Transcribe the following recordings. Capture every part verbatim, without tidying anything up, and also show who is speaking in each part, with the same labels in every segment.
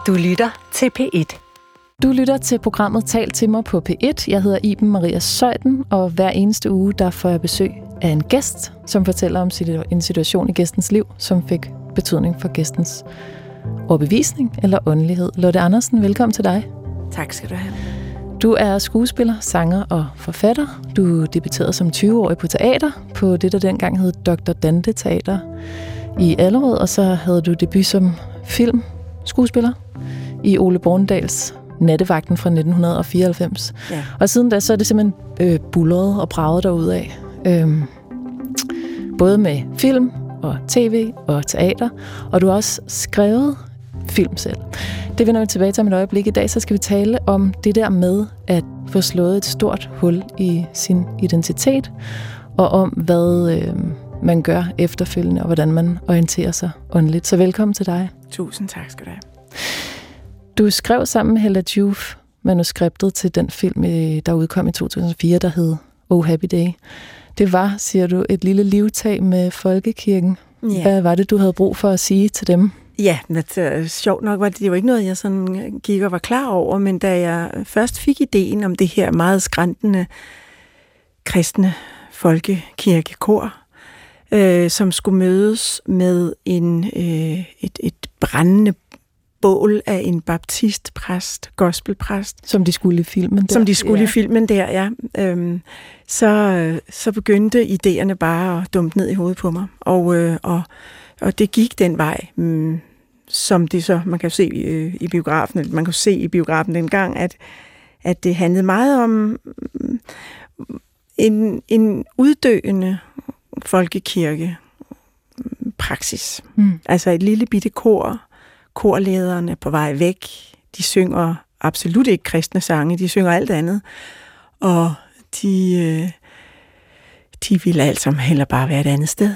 Speaker 1: Du lytter til P et.
Speaker 2: Du lytter til programmet Tal til mig på P et. Jeg hedder Iben Maria Zeuthen, og hver eneste uge der får jeg besøg af en gæst, som fortæller om en situation i gæstens liv, som fik betydning for gæstens overbevisning eller åndelighed. Lotte Andersen, velkommen til dig.
Speaker 3: Tak skal du have.
Speaker 2: Du er skuespiller, sanger og forfatter. Du debuterede som tyve-årig på teater, på det, der dengang hed doktor Dante Teater i Allerød, og så havde du debut som filmskuespiller i Ole Bornedals Nattevagten fra nitten fireoghalvfems. Ja. Og siden da, så er det simpelthen øh, bullret og braget derudad. Øhm, både med film og tv og teater, og du har også skrevet film selv. Det vender vi tilbage til om et øjeblik. I dag så skal vi tale om det der med at få slået et stort hul i sin identitet, og om hvad øh, man gør efterfølgende, og hvordan man orienterer sig åndeligt. Så velkommen til dig.
Speaker 3: Tusind tak skal du have.
Speaker 2: Du skrev sammen med Hella Joof manuskriptet til den film, der udkom i to tusind og fire, der hed Oh Happy Day. Det var, siger du, et lille livtag med folkekirken. Ja. Hvad var det, du havde brug for at sige til dem?
Speaker 3: Ja, men uh, sjovt nok var det, det var ikke noget, jeg sådan gik og var klar over, men da jeg først fik ideen om det her meget skrantende kristne folkekirkekor, øh, som skulle mødes med en, øh, et, et brændende bål af en baptistpræst, gospelpræst.
Speaker 2: Som de skulle i filmen der.
Speaker 3: Som de skulle
Speaker 2: ja.
Speaker 3: i filmen der, ja. Øhm, så, så begyndte idéerne bare at dumpe ned i hovedet på mig. Og, øh, og, og det gik den vej, mm, som det så, man kan se øh, i biografen, man kan se i biografen dengang, at, at det handlede meget om mm, en, en uddøende folkekirke praksis. Mm. Altså et lille bitte kor. Korlederne er på vej væk. De synger absolut ikke kristne sange, de synger alt andet. Og de, de vil altså heller bare være et andet sted.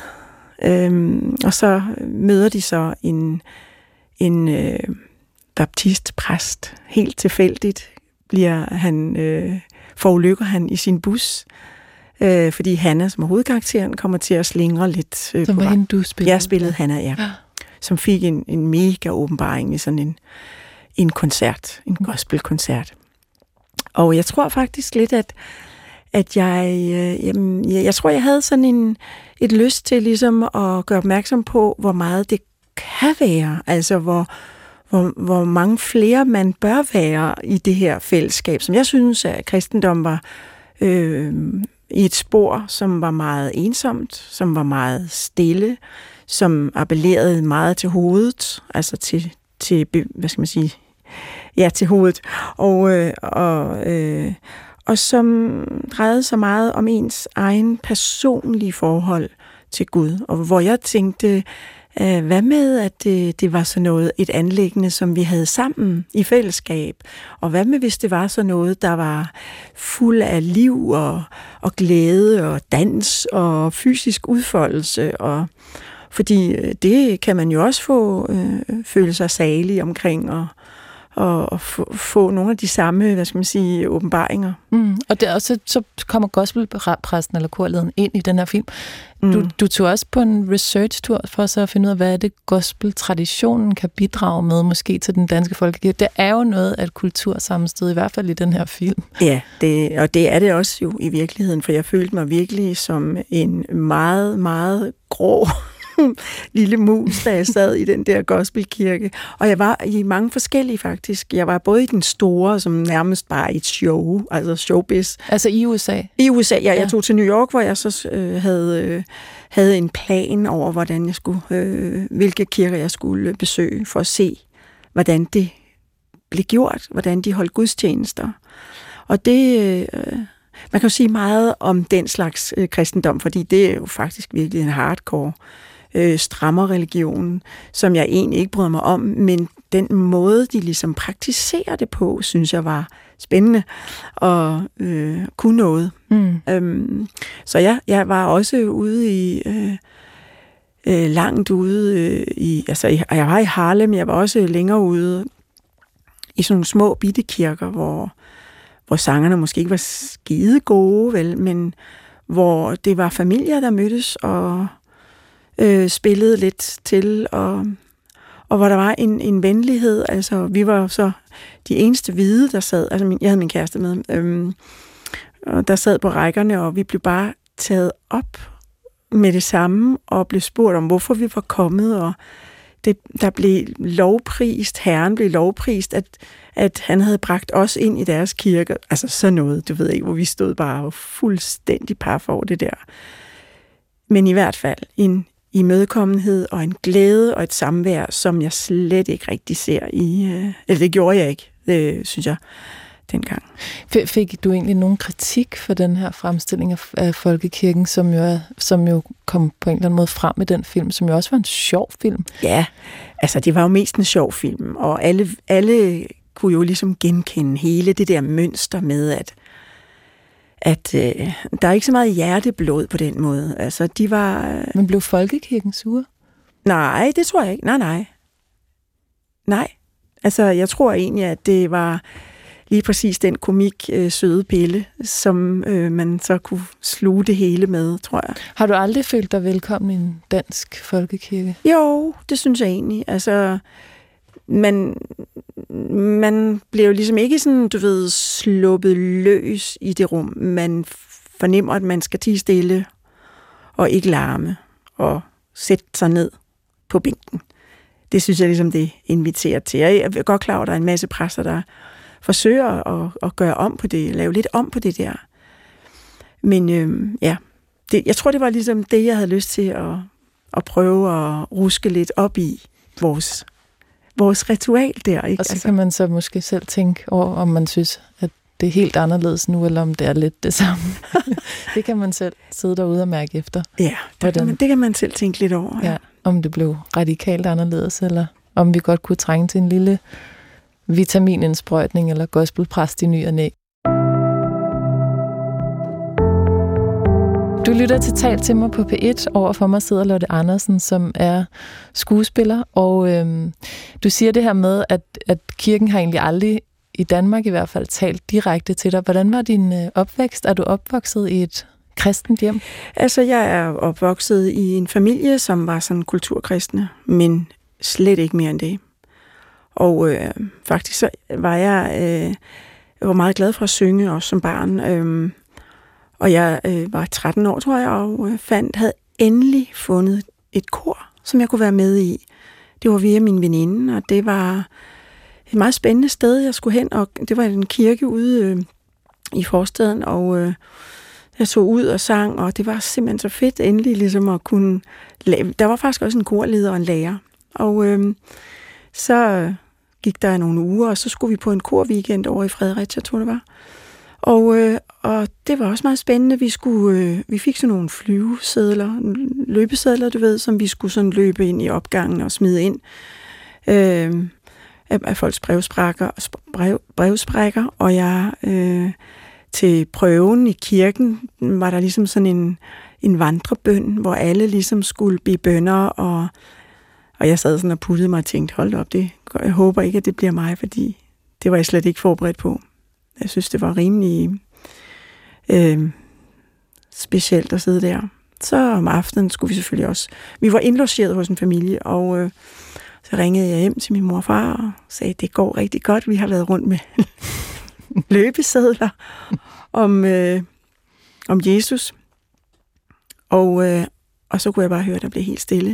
Speaker 3: Øhm, og så møder de så en, en øh, baptistpræst. Helt tilfældigt bliver han, øh, forulykker han i sin bus. Øh, fordi Hanna, som er hovedkarakteren, kommer til at slingre lidt. Øh,
Speaker 2: som var hende, du spillede?
Speaker 3: Jeg spillede Hanna, ja. ja. Som fik en, en mega åbenbaring i sådan en, en koncert, en gospelkoncert. Og jeg tror faktisk lidt, at, at jeg, øh, jamen, jeg, jeg tror, jeg havde sådan en, et lyst til ligesom at gøre opmærksom på, hvor meget det kan være, altså hvor, hvor, hvor mange flere man bør være i det her fællesskab, som jeg synes, at kristendom var øh, i et spor, som var meget ensomt, som var meget stille, som appellerede meget til hovedet, altså til, til hvad skal man sige, ja, til hovedet, og, øh, og, øh, og som drejede sig meget om ens egen personlige forhold til Gud, og hvor jeg tænkte, øh, hvad med, at det, det var sådan noget, et anliggende, som vi havde sammen i fællesskab, og hvad med, hvis det var sådan noget, der var fuld af liv og, og glæde og dans og fysisk udfoldelse, og fordi det kan man jo også få øh, føle sig salig omkring og, og, og få, få nogle af de samme, hvad skal man sige, åbenbaringer.
Speaker 2: Mm. Og det er også, så kommer gospelpræsten eller korlederen ind i den her film. Mm. Du, du tog også på en research-tur for så at finde ud af, hvad er det gospeltraditionen kan bidrage med, måske til den danske folkekirke. Det er jo noget af et kultursammenstød, i hvert fald i den her film.
Speaker 3: Ja, det, og det er det også jo i virkeligheden, for jeg følte mig virkelig som en meget, meget grå lille mus, da jeg sad i den der gospelkirke. Og jeg var i mange forskellige faktisk. Jeg var både i den store, som nærmest bare et show, altså showbiz.
Speaker 2: Altså i U S A?
Speaker 3: I U S A, ja. Jeg tog til New York, hvor jeg så øh, havde, øh, havde en plan over, hvordan jeg skulle, øh, hvilke kirker jeg skulle besøge, for at se, hvordan det blev gjort, hvordan de holdt gudstjenester. Og det... Øh, man kan jo sige meget om den slags øh, kristendom, fordi det er jo faktisk virkelig en hardcore øh, strammer religion, som jeg egentlig ikke bryder mig om, men den måde, de ligesom praktiserer det på, synes jeg var spændende og øh, kunne noget. Mm. Øhm, så ja, jeg var også ude i øh, øh, langt ude øh, i, altså jeg var i Harlem, jeg var også længere ude i sådan nogle små bitte kirker, hvor hvor sangerne måske ikke var skide gode, vel, men hvor det var familier, der mødtes og øh, spillede lidt til, og, og hvor der var en, en venlighed. Altså, vi var så de eneste hvide, der sad, altså min, jeg havde min kæreste med, øhm, og der sad på rækkerne, og vi blev bare taget op med det samme, og blev spurgt om, hvorfor vi var kommet, og det, der blev lovprist, herren blev lovprist, at, at han havde bragt os ind i deres kirke. Altså sådan noget, du ved ikke, hvor vi stod bare fuldstændig par for det der. Men i hvert fald en imødekommenhed og en glæde og et samvær, som jeg slet ikke rigtig ser i... Øh, eller det gjorde jeg ikke, det synes jeg, dengang.
Speaker 2: Fik du egentlig nogen kritik for den her fremstilling af, af folkekirken, som jo, er, som jo kom på en eller anden måde frem i den film, som jo også var en sjov film?
Speaker 3: Ja, altså det var jo mest en sjov film, og alle, alle kunne jo ligesom genkende hele det der mønster med, at at øh, der er ikke så meget hjerteblod på den måde. Altså, de var... Øh...
Speaker 2: Men blev folkekirken sure?
Speaker 3: Nej, det tror jeg ikke. Nej, nej. Nej. Altså, jeg tror egentlig, at det var lige præcis den komik øh, søde pille, som øh, man så kunne sluge det hele med, tror jeg.
Speaker 2: Har du aldrig følt dig velkommen i en dansk folkekirke?
Speaker 3: Jo, det synes jeg egentlig. Altså, man, man blev jo ligesom ikke sådan, du ved, sluppet løs i det rum. Man fornemmer, at man skal tie stille og ikke larme og sætte sig ned på bænken. Det synes jeg ligesom, det inviterer til. Jeg er godt klar over, at der er en masse præster, der forsøger at, at gøre om på det, lave lidt om på det der. Men øhm, ja, det, jeg tror, det var ligesom det, jeg havde lyst til at, at prøve at ruske lidt op i vores, vores ritual der. Ikke?
Speaker 2: Og så altså, kan man så måske selv tænke over, om man synes, at det er helt anderledes nu, eller om det er lidt det samme. Det kan man selv sidde derude og mærke efter.
Speaker 3: Ja, det kan, man, det kan man selv tænke lidt over. Ja.
Speaker 2: Ja, om det blev radikalt anderledes, eller om vi godt kunne trænge til en lille vitaminindsprøjtning eller gospelpræst i ny og næ. Du lytter til Tal til mig på P et. Over for mig sidder Lotte Andersen, som er skuespiller, og øhm, du siger det her med, at, at kirken har egentlig aldrig, i Danmark i hvert fald, talt direkte til dig. Hvordan var din øh, opvækst? Er du opvokset i et kristent hjem?
Speaker 3: Altså, jeg er opvokset i en familie, som var sådan kulturkristne, men slet ikke mere end det. Og øh, faktisk så var jeg, øh, jeg var meget glad for at synge, også som barn. Øh, og jeg øh, var tretten år, tror jeg, og øh, fandt, havde endelig fundet et kor, som jeg kunne være med i. Det var via min veninde, og det var et meget spændende sted, jeg skulle hen. Og det var en kirke ude øh, i forstaden, og øh, jeg tog ud og sang, og det var simpelthen så fedt endelig ligesom at kunne lave. Der var faktisk også en korleder og en lærer. Og øh, så gik der nogle uger, og så skulle vi på en korweekend over i Fredericia, tror jeg det var. Og, øh, og det var også meget spændende. Vi, skulle, øh, vi fik sådan nogle flyvesedler, løbesedler, du ved, som vi skulle sådan løbe ind i opgangen og smide ind øh, af, af folks brevsprækker, brev, brevsprækker. Og jeg øh, til prøven i kirken var der ligesom sådan en, en vandrebøn, hvor alle ligesom skulle blive bønner, og Og jeg sad sådan og puttede mig og tænkte, hold op, det, jeg håber ikke, at det bliver mig, fordi det var jeg slet ikke forberedt på. Jeg synes, det var rimelig øh, specielt at sidde der. Så om aftenen skulle vi selvfølgelig også... Vi var indlogeret hos en familie, og øh, så ringede jeg hjem til min mor og far og sagde, det går rigtig godt. Vi har været rundt med løbesedler om, øh, om Jesus. Og, øh, og så kunne jeg bare høre, at der blev helt stille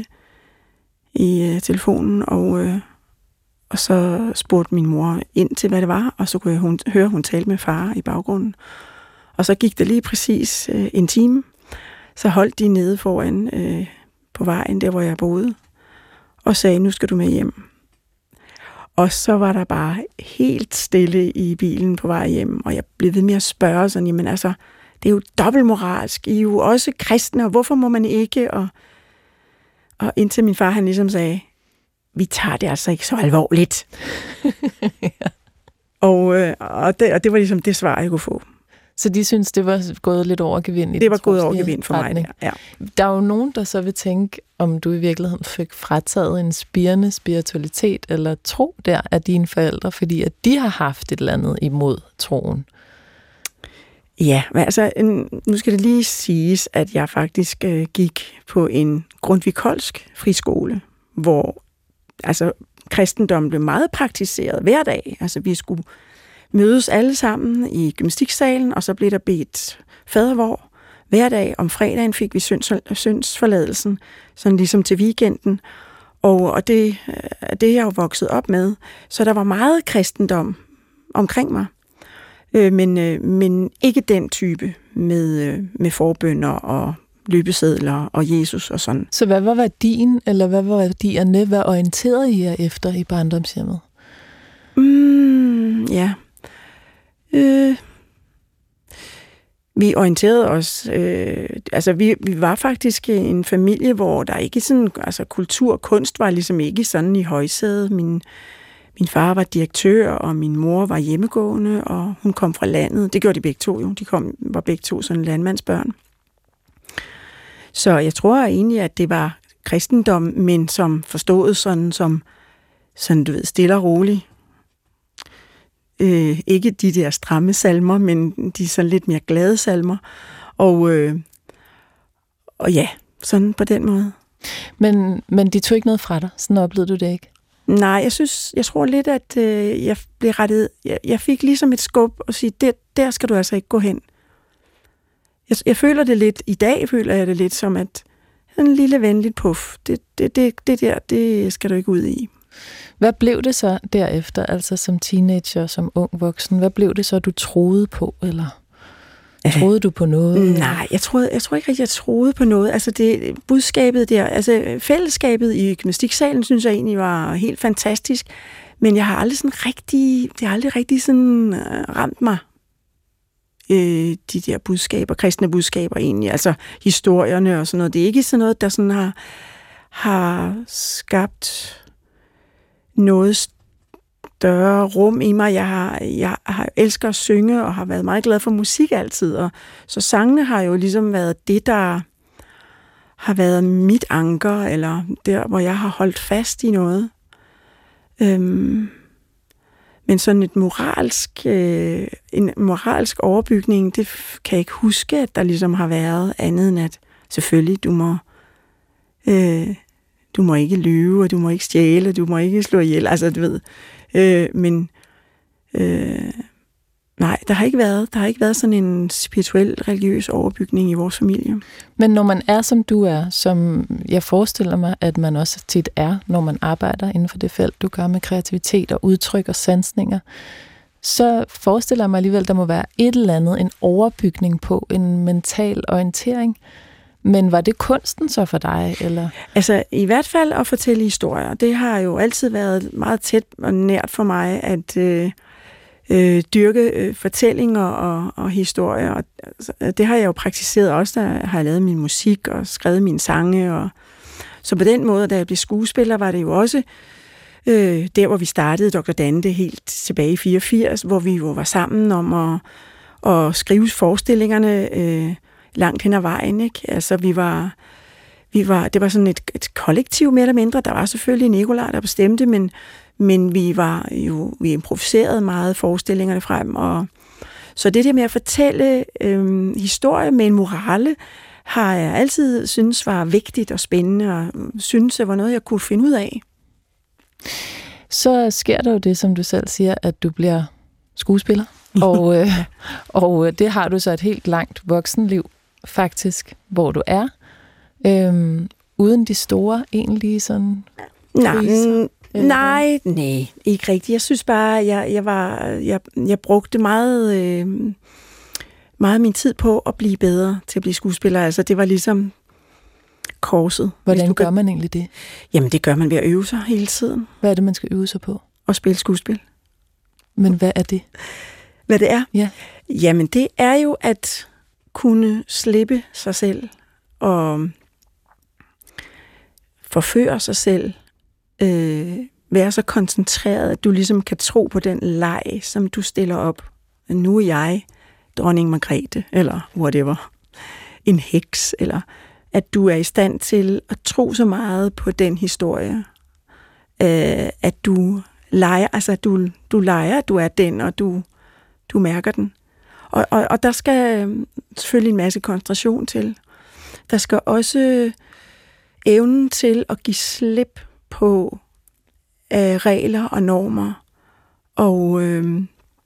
Speaker 3: i øh, telefonen, og, øh, og så spurgte min mor ind til, hvad det var, og så kunne jeg hun, høre, hun talte med far i baggrunden. Og så gik det lige præcis øh, en time, så holdt de nede foran øh, på vejen, der hvor jeg boede, og sagde, nu skal du med hjem. Og så var der bare helt stille i bilen på vej hjem, og jeg blev ved med at spørge sådan, jamen altså, det er jo dobbeltmoralsk, I er jo også kristne, og hvorfor må man ikke, og Og indtil min far, han ligesom sagde, vi tager det altså ikke så alvorligt. Ja. og, øh, og, det, og det var ligesom det svar, jeg kunne få.
Speaker 2: Så de synes, det var gået lidt over gevind?
Speaker 3: Det var gået over gevind for mig, der. Ja.
Speaker 2: Der er jo nogen, der så vil tænke, om du i virkeligheden fik frataget en spirende spiritualitet eller tro der af dine forældre, fordi at de har haft et eller andet imod troen.
Speaker 3: Ja, men altså, nu skal det lige siges, at jeg faktisk øh, gik på en Grundtvig-Kolsk friskole, hvor altså kristendommen blev meget praktiseret hver dag. Altså vi skulle mødes alle sammen i gymnastiksalen, og så blev der bedt fadervor hver dag. Om fredagen fik vi synds, syndsforladelsen, sådan ligesom til weekenden. Og, og det, det er jeg jo vokset op med. Så der var meget kristendom omkring mig. Øh, men, øh, men ikke den type med, øh, med forbønner og løbesedler og Jesus og sådan.
Speaker 2: Så hvad var værdien, eller hvad var værdierne? Hvad orienterede I jer efter i barndomshjemmet?
Speaker 3: Mm, ja. Øh, vi orienterede os, øh, altså vi, vi var faktisk en familie, hvor der ikke sådan, altså kultur og kunst var ligesom ikke sådan i højsædet. Min, min far var direktør, og min mor var hjemmegående, og hun kom fra landet. Det gjorde de begge to jo. De kom, var begge to sådan landmandsbørn. Så jeg tror egentlig, at det var kristendom, men som forstået sådan, som sådan, du ved, stille og roligt. Øh, ikke de der stramme salmer, men de sådan lidt mere glade salmer. Og, øh, og ja, sådan på den måde.
Speaker 2: Men, men de tog ikke noget fra dig? Sådan oplevede du det ikke?
Speaker 3: Nej, jeg synes, jeg tror lidt, at øh, jeg blev rettet. Jeg, jeg fik ligesom et skub og sige, der, der skal du altså ikke gå hen. Jeg, jeg føler det lidt, i dag føler jeg det lidt som, at en lille venligt puff, det, det, det, det der, det skal du ikke ud i.
Speaker 2: Hvad blev det så derefter, altså som teenager, som ung voksen? Hvad blev det så, du troede på, eller troede du på noget?
Speaker 3: Nej, jeg troede, jeg tror ikke rigtig, jeg troede på noget. Altså det budskabet der, altså fællesskabet i gymnastiksalen, synes jeg egentlig var helt fantastisk, men jeg har aldrig sådan rigtig, det har aldrig rigtig sådan ramt mig. Øh, de der budskaber, kristne budskaber egentlig, altså historierne og sådan noget. Det er ikke sådan noget, der sådan har, har skabt noget større rum i mig. Jeg har, jeg har elsker at synge og har været meget glad for musik altid, og så sangene har jo ligesom været det, der har været mit anker, eller der, hvor jeg har holdt fast i noget. Øhm, men sådan et moralsk, øh, en moralsk overbygning, det kan jeg ikke huske, at der ligesom har været andet end at selvfølgelig, du må øh, du må ikke lyve, og du må ikke stjæle, du må ikke slå ihjel, altså du ved. Øh, men øh, nej, der har ikke været, der har ikke været sådan en spirituel, religiøs overbygning i vores familie.
Speaker 2: Men når man er, som du er, som jeg forestiller mig, at man også tit er, når man arbejder inden for det felt, du gør med kreativitet og udtryk og sansninger, så forestiller jeg mig alligevel, at der må være et eller andet, en overbygning på, en mental orientering. Men var det kunsten så for dig, eller? Altså,
Speaker 3: i hvert fald at fortælle historier. Det har jo altid været meget tæt og nært for mig, at øh, øh, dyrke øh, fortællinger og, og historier. Og, altså, det har jeg jo praktiseret også, da har jeg lavet min musik og skrevet mine sange. Og, så på den måde, da jeg blev skuespiller, var det jo også øh, der, hvor vi startede doktor Dante helt tilbage i fireogfirs, hvor vi jo var sammen om at, at skrive forestillingerne øh, langt hen ad vejen, ikke? Altså, vi var, vi var, det var sådan et, et kollektiv mere eller mindre. Der var selvfølgelig Nicolaj, der bestemte, men, men vi var jo, vi improviserede meget forestillingerne frem, og så det der med at fortælle øh, historie med en morale, har jeg altid synes var vigtigt og spændende, og synes, det var noget, jeg kunne finde ud af.
Speaker 2: Så sker der jo det, som du selv siger, at du bliver skuespiller, og, øh, og det har du så et helt langt voksenliv, faktisk, hvor du er, øhm, uden de store, egentlig sådan
Speaker 3: nej, nej, nej, ikke rigtigt. Jeg synes bare, jeg, jeg var, jeg, jeg brugte meget, øh, meget min tid på at blive bedre til at blive skuespiller. Altså, det var ligesom korset.
Speaker 2: Hvordan gør man egentlig det?
Speaker 3: Jamen, det gør man ved at øve sig hele tiden.
Speaker 2: Hvad er det, man skal øve sig på?
Speaker 3: At spille skuespil.
Speaker 2: Men hvad er det?
Speaker 3: Hvad det er?
Speaker 2: Ja.
Speaker 3: Jamen, det er jo at kunne slippe sig selv og forføre sig selv, øh, være så koncentreret, at du ligesom kan tro på den leg, som du stiller op. Nu er jeg dronning Margrethe, eller whatever, en heks, eller at du er i stand til at tro så meget på den historie, øh, at du leger, altså du, du leger, du er den, og du, du mærker den. Og, og, og der skal selvfølgelig en masse koncentration til. Der skal også evnen til at give slip på af regler og normer, og øh,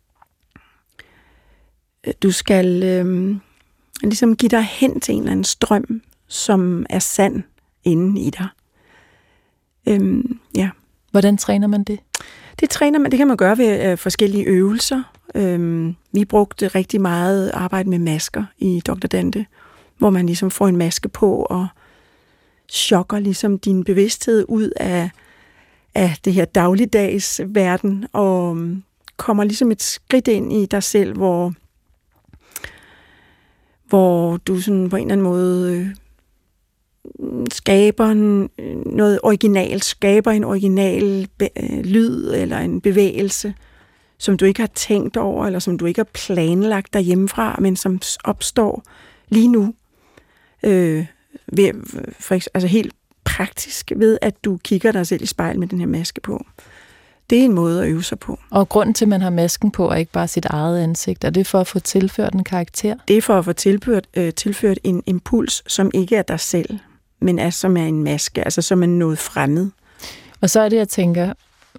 Speaker 3: du skal øh, ligesom give dig hen til en eller anden strøm, som er sand inde i dig. Øh, ja.
Speaker 2: Hvordan træner man det?
Speaker 3: Det træner man, det kan man gøre ved øh, forskellige øvelser. Øh, vi brugte rigtig meget arbejde med masker i doktor Dante, hvor man ligesom får en maske på og chokker ligesom din bevidsthed ud af, af det her dagligdags verden, og kommer ligesom et skridt ind i dig selv, hvor, hvor du sådan på en eller anden måde øh, skaber noget originalt, skaber en original be- lyd eller en bevægelse, som du ikke har tænkt over, eller som du ikke har planlagt derhjemmefra, men som opstår lige nu. Øh, ved, for, altså helt praktisk ved, at du kigger dig selv i spejl med den her maske på. Det er en måde at øve sig på.
Speaker 2: Og grunden til, at man har masken på, er ikke bare sit eget ansigt. Er det for at få tilført en karakter?
Speaker 3: Det er for at få tilført, øh, tilført en impuls, som ikke er dig selv, men er, som er en maske, altså som er noget fremmed.
Speaker 2: Og så er det, jeg tænker,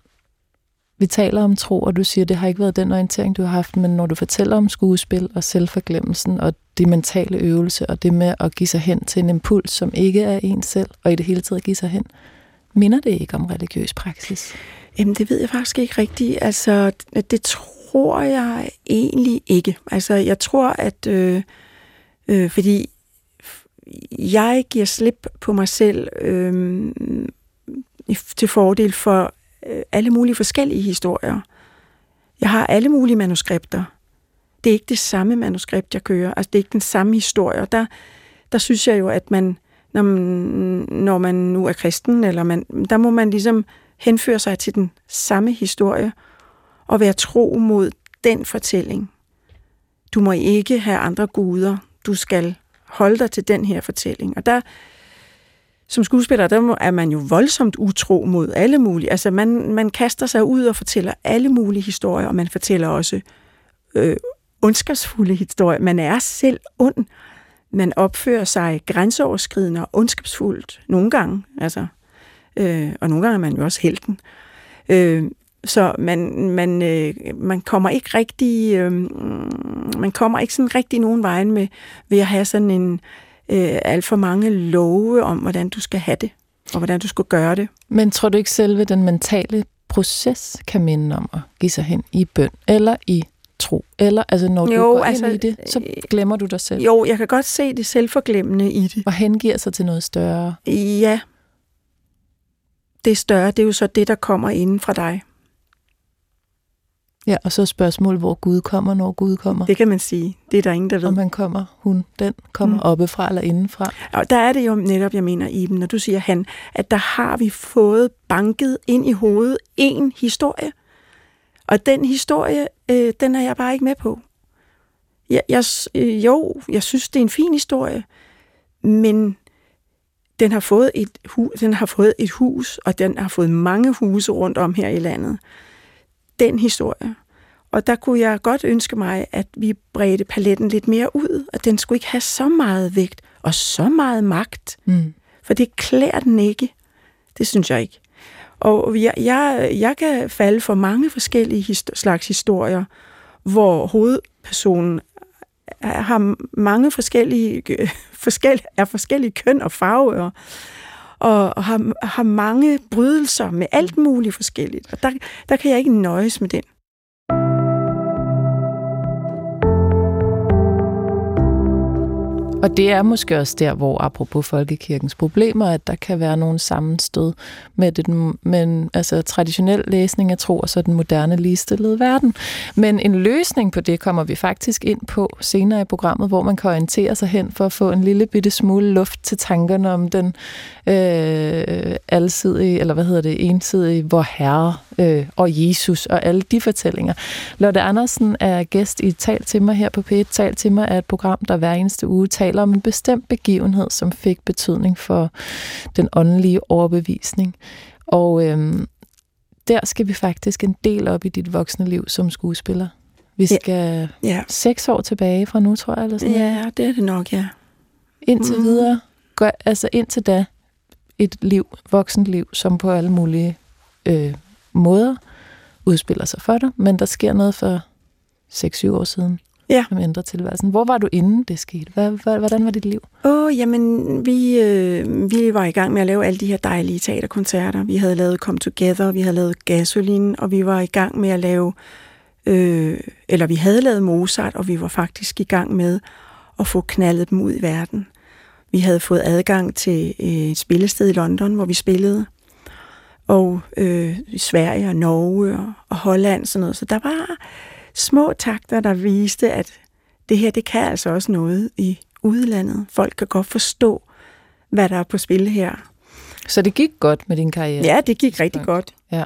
Speaker 2: vi taler om tro, og du siger, det har ikke været den orientering, du har haft, men når du fortæller om skuespil og selvforglemmelsen og det mentale øvelse, og det med at give sig hen til en impuls, som ikke er en selv, og i det hele taget give sig hen, minder det ikke om religiøs praksis?
Speaker 3: Jamen, det ved jeg faktisk ikke rigtigt. Altså, det tror jeg egentlig ikke. Altså, jeg tror, at øh, øh, fordi jeg giver slip på mig selv øh, til fordel for øh, alle mulige forskellige historier. Jeg har alle mulige manuskripter. Det er ikke det samme manuskript, jeg kører. Altså, det er ikke den samme historie. Og der, der synes jeg jo, at man, når man, når man nu er kristen, eller man, der må man ligesom henføre sig til den samme historie og være tro mod den fortælling. Du må ikke have andre guder. Du skal holde dig til den her fortælling. Og der, som skuespiller, der er man jo voldsomt utro mod alle mulige. Altså, man, man kaster sig ud og fortæller alle mulige historier, og man fortæller også øh, ondskabsfulde historier. Man er selv ond. Man opfører sig grænseoverskridende og ondskabsfuldt nogle gange, altså. Øh, og nogle gange er man jo også helten. Øh, så man, man, øh, man kommer ikke rigtig, øh, man kommer ikke sådan rigtig nogen vejen med ved at have sådan en øh, alt for mange love om, hvordan du skal have det, og hvordan du skal gøre det.
Speaker 2: Men tror du ikke selve den mentale proces kan minde om at give sig hen i bøn, eller i tro, eller altså når du jo, går altså, ind i det, så glemmer du dig selv?
Speaker 3: Jo, jeg kan godt se det selvforglemmende i det.
Speaker 2: Og hengiver sig til noget større?
Speaker 3: Ja. Det større, det er jo så det, der kommer inden fra dig.
Speaker 2: Ja, og så spørgsmålet, hvor Gud kommer, når Gud kommer.
Speaker 3: Det kan man sige. Det er der ingen, der ved.
Speaker 2: Om han kommer, hun, den kommer mm. oppefra eller indenfra.
Speaker 3: Og der er det jo netop, jeg mener, Iben, når du siger han, at der har vi fået banket ind i hovedet en historie. Og den historie, øh, den er jeg bare ikke med på. Jeg, jeg, øh, jo, jeg synes, det er en fin historie, men Den har, fået et hu- den har fået et hus, og den har fået mange huse rundt om her i landet. Den historie. Og der kunne jeg godt ønske mig, at vi bredte paletten lidt mere ud, og den skulle ikke have så meget vægt og så meget magt. Mm. For det klæder den ikke. Det synes jeg ikke. Og jeg, jeg, jeg kan falde for mange forskellige hist- slags historier, hvor hovedpersonen har mange forskellige, forskellige, er forskellige køn og farver, og, og har, har mange brydelser med alt muligt forskelligt. Og der, der kan jeg ikke nøjes med den.
Speaker 2: Og det er måske også der, hvor apropos folkekirkens problemer, at der kan være nogle sammenstød med den, men, altså, traditionel læsning af tro og så den moderne ligestillede verden. Men en løsning på det kommer vi faktisk ind på senere i programmet, hvor man kan orientere sig hen for at få en lille bitte smule luft til tankerne om den øh, alsidige, eller hvad hedder det, ensidige, hvor Herre øh, og Jesus og alle de fortællinger. Lotte Andersen er gæst i Tal til mig her på P et. Tal til mig er et program, der hver eneste uge taler om en bestemt begivenhed, som fik betydning for den åndelige overbevisning. Og øhm, der skal vi faktisk en del op i dit voksne liv som skuespiller. Vi skal ja. Ja. seks år tilbage fra nu, tror jeg. Eller sådan
Speaker 3: ja, det er det nok, ja.
Speaker 2: Indtil mm. videre, gør, altså indtil da, et liv, voksent liv, som på alle mulige øh, måder udspiller sig for dig, men der sker noget for seks syv år siden,
Speaker 3: ja.
Speaker 2: som ændrer tilværelsen. Hvor var du inden det skete? Hvad, hvad, hvordan var dit liv?
Speaker 3: Åh, oh, jamen, vi, øh, vi var i gang med at lave alle de her dejlige teaterkoncerter. Vi havde lavet Come Together, vi havde lavet Gasoline, og vi var i gang med at lave, øh, eller vi havde lavet Mozart, og vi var faktisk i gang med at få knaldet dem ud i verden. Vi havde fået adgang til et spillested i London, hvor vi spillede, og øh, i Sverige og Norge og, og Holland, sådan noget. Så der var små takter, der viste, at det her, det kan altså også noget i udlandet. Folk kan godt forstå, hvad der er på spil her.
Speaker 2: Så det gik godt med din karriere?
Speaker 3: Ja, det gik rigtig godt.
Speaker 2: Ja.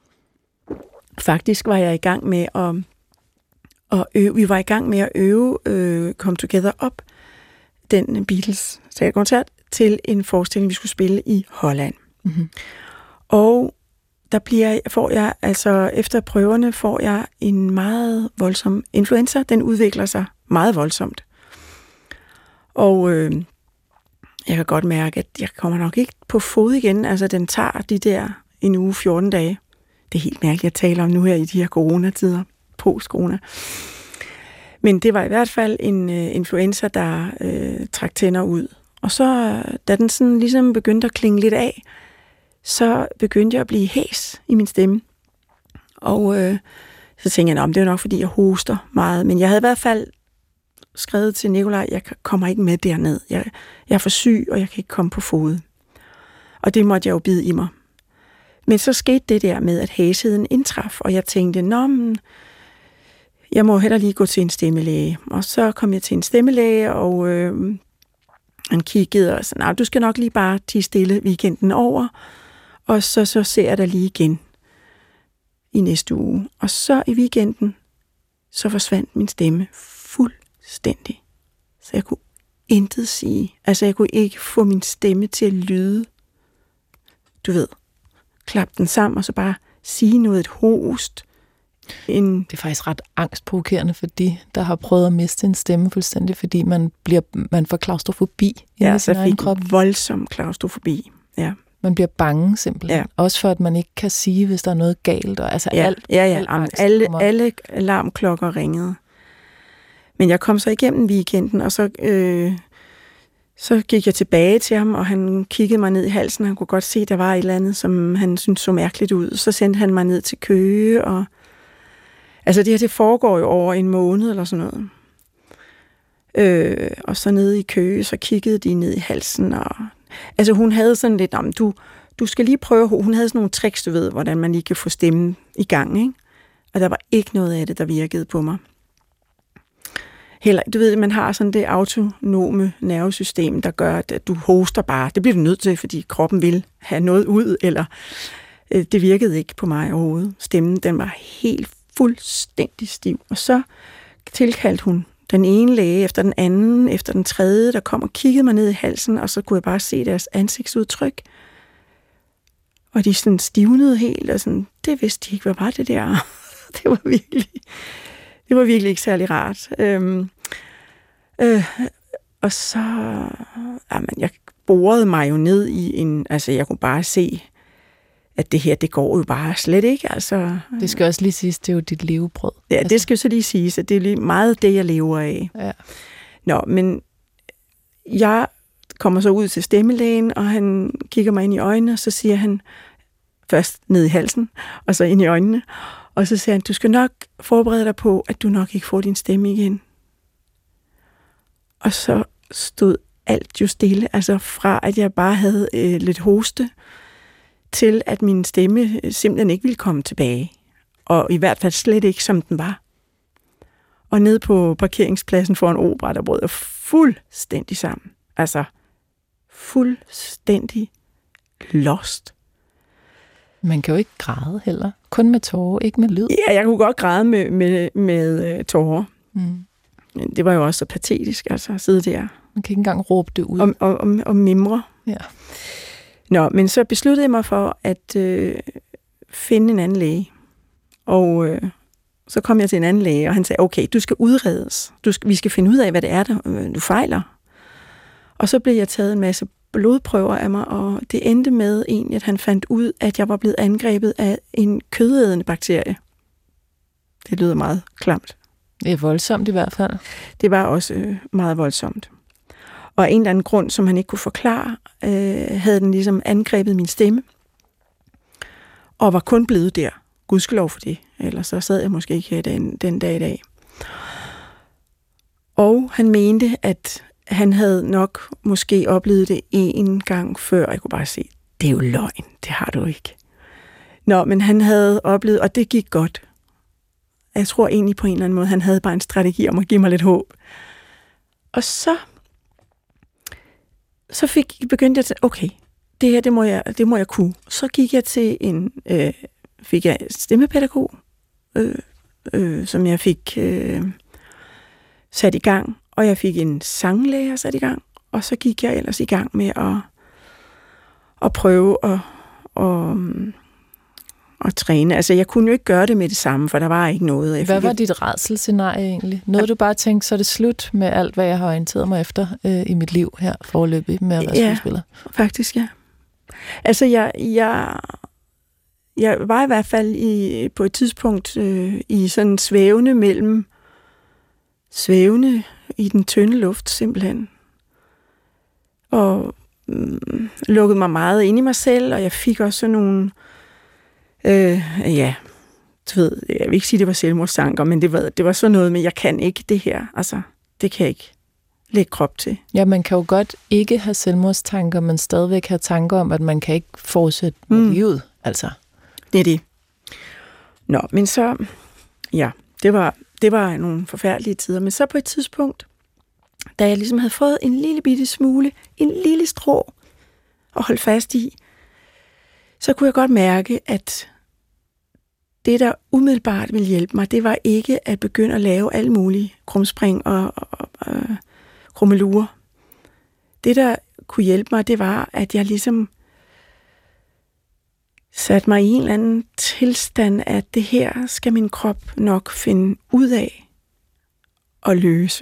Speaker 3: Faktisk var jeg i gang med at, at øve, vi var i gang med at øve øh, Come Together op, den Beatles teaterkoncert, til en forestilling, vi skulle spille i Holland.
Speaker 2: Mm-hmm.
Speaker 3: Og der bliver, får jeg, altså efter prøverne, får jeg en meget voldsom influenza. Den udvikler sig meget voldsomt. Og øh, jeg kan godt mærke, at jeg kommer nok ikke på fod igen. Altså, den tager de der en uge, fjorten dage. Det er helt mærkeligt at tale om nu her i de her coronatider, post-corona. Men det var i hvert fald en øh, influenza, der øh, trak tænder ud. Og så, da den sådan ligesom begyndte at klinge lidt af, så begyndte jeg at blive hæs i min stemme. Og øh, så tænkte jeg, det er nok, fordi jeg hoster meget. Men jeg havde i hvert fald skrevet til Nikolaj, jeg kommer ikke med derned. Jeg, jeg er for syg, og jeg kan ikke komme på fod. Og det måtte jeg jo bide i mig. Men så skete det der med, at hæsheden indtraf, og jeg tænkte, nå, men jeg må heller lige gå til en stemmelæge. Og så kom jeg til en stemmelæge, og øh, han kiggede og sagde, nej, du skal nok lige bare tie stille weekenden over, og så, så ser jeg dig lige igen i næste uge. Og så i weekenden, så forsvandt min stemme fuldstændig. Så jeg kunne intet sige. Altså, jeg kunne ikke få min stemme til at lyde. Du ved, klap den sammen, og så bare sige noget, et host. En...
Speaker 2: Det er faktisk ret angstprovokerende for de, der har prøvet at miste en stemme fuldstændig, fordi man, bliver, man får klaustrofobi
Speaker 3: ja,
Speaker 2: i sin egen krop.
Speaker 3: Voldsom klaustrofobi, ja.
Speaker 2: Man bliver bange simpelthen.
Speaker 3: Ja.
Speaker 2: Også for, at man ikke kan sige, hvis der er noget galt. Og, altså
Speaker 3: ja,
Speaker 2: alt,
Speaker 3: ja, ja.
Speaker 2: alt
Speaker 3: Jamen, alle, alle alarmklokker ringede. Men jeg kom så igennem weekenden, og så, øh, så gik jeg tilbage til ham, og han kiggede mig ned i halsen. Han kunne godt se, at der var et eller andet, som han syntes så mærkeligt ud. Så sendte han mig ned til Køge, og altså det her, det foregår jo over en måned eller sådan noget. Øh, og så nede i Køge, så kiggede de ned i halsen, og altså hun havde sådan lidt, om du, du skal lige prøve, hun havde sådan nogle tricks, du ved, hvordan man lige kan få stemmen i gang, ikke? Og der var ikke noget af det, der virkede på mig. Heller, du ved, man har sådan det autonome nervesystem, der gør, at du hoster bare. Det bliver du nødt til, fordi kroppen vil have noget ud, eller øh, det virkede ikke på mig overhovedet. Stemmen, den var helt fuldstændig stiv. Og så tilkaldte hun den ene læge efter den anden, efter den tredje, der kom og kiggede mig ned i halsen, og så kunne jeg bare se deres ansigtsudtryk. Og de sådan stivnede helt, og sådan, det vidste de ikke, hvad var det der? Det var virkelig, det var virkelig ikke særlig rart. Øhm, øh, og så, jamen, jeg borede mig jo ned i en, altså jeg kunne bare se, at det her, det går jo bare slet ikke. Altså,
Speaker 2: det skal også lige siges, det er jo dit levebrød.
Speaker 3: Ja,
Speaker 2: altså.
Speaker 3: Det skal jo så lige siges, at det er meget det, jeg lever af.
Speaker 2: Ja.
Speaker 3: Nå, men jeg kommer så ud til stemmelægen, og han kigger mig ind i øjnene, og så siger han, først ned i halsen, og så ind i øjnene, og så siger han, du skal nok forberede dig på, at du nok ikke får din stemme igen. Og så stod alt jo stille, altså fra at jeg bare havde øh, lidt hoste, til at min stemme simpelthen ikke ville komme tilbage. Og i hvert fald slet ikke, som den var. Og nede på parkeringspladsen foran opera, der brød jeg fuldstændig sammen. Altså, fuldstændig lost.
Speaker 2: Man kan jo ikke græde heller. Kun med tårer, ikke med lyd.
Speaker 3: Ja, jeg kunne godt græde med, med, med tårer.
Speaker 2: Mm.
Speaker 3: Det var jo også så patetisk, altså at sidde der.
Speaker 2: Man kan ikke engang råbe det ud.
Speaker 3: Og, og, og, og mimre.
Speaker 2: Ja.
Speaker 3: Nå, men så besluttede jeg mig for at øh, finde en anden læge. Og øh, så kom jeg til en anden læge, og han sagde, okay, du skal udredes. Du skal, vi skal finde ud af, hvad det er, der, du fejler. Og så blev jeg taget en masse blodprøver af mig, og det endte med egentlig, at han fandt ud, at jeg var blevet angrebet af en kødædende bakterie. Det lyder meget klamt.
Speaker 2: Det er voldsomt i hvert fald.
Speaker 3: Det var også øh, meget voldsomt. Og af en eller anden grund, som han ikke kunne forklare, øh, havde den ligesom angrebet min stemme, og var kun blevet der. Gudskelov for det. Ellers så sad jeg måske ikke her den, den dag i dag. Og han mente, at han havde nok måske oplevet det en gang før. Jeg kunne bare se, det er jo løgn. Det har du ikke. Nå, men han havde oplevet, og det gik godt. Jeg tror egentlig på en eller anden måde, han havde bare en strategi om at give mig lidt håb. Og så, så fik, begyndte jeg til, okay, det her, det må jeg, det må jeg kunne. Så gik jeg til en, øh, fik jeg stemmepædagog, øh, øh, som jeg fik øh, sat i gang, og jeg fik en sanglærer sat i gang, og så gik jeg ellers i gang med at, at prøve at, at, at træne. Altså, jeg kunne jo ikke gøre det med det samme, for der var ikke noget.
Speaker 2: Hvad var dit rædselsscenarie egentlig? Noget, ja. Du bare tænkte, så er det slut med alt, hvad jeg har orienteret mig efter øh, i mit liv her foreløbig med at være
Speaker 3: ja,
Speaker 2: skuespiller?
Speaker 3: Faktisk, ja. Altså, jeg, jeg, jeg var i hvert fald i, på et tidspunkt øh, i sådan svævende mellem svævende i den tynde luft, simpelthen. Og mm, lukkede mig meget ind i mig selv, og jeg fik også sådan nogle, øh, ja, du ved, jeg vil ikke sige, det var selvmordstanker, men det var, det var sådan noget med, jeg kan ikke det her, altså, det kan jeg ikke lægge krop til.
Speaker 2: Ja, man kan jo godt ikke have selvmordstanker, men stadigvæk have tanker om, at man kan ikke fortsætte med mm. livet, altså.
Speaker 3: Det er det. Nå, men så, ja, det var, det var nogle forfærdelige tider, men så på et tidspunkt, da jeg ligesom havde fået en lille bitte smule, en lille strå at holde fast i, så kunne jeg godt mærke, at det, der umiddelbart ville hjælpe mig, det var ikke at begynde at lave alle mulige krumspring og, og, og krummelurer. Det, der kunne hjælpe mig, det var, at jeg ligesom satte mig i en eller anden tilstand, at det her skal min krop nok finde ud af og løse.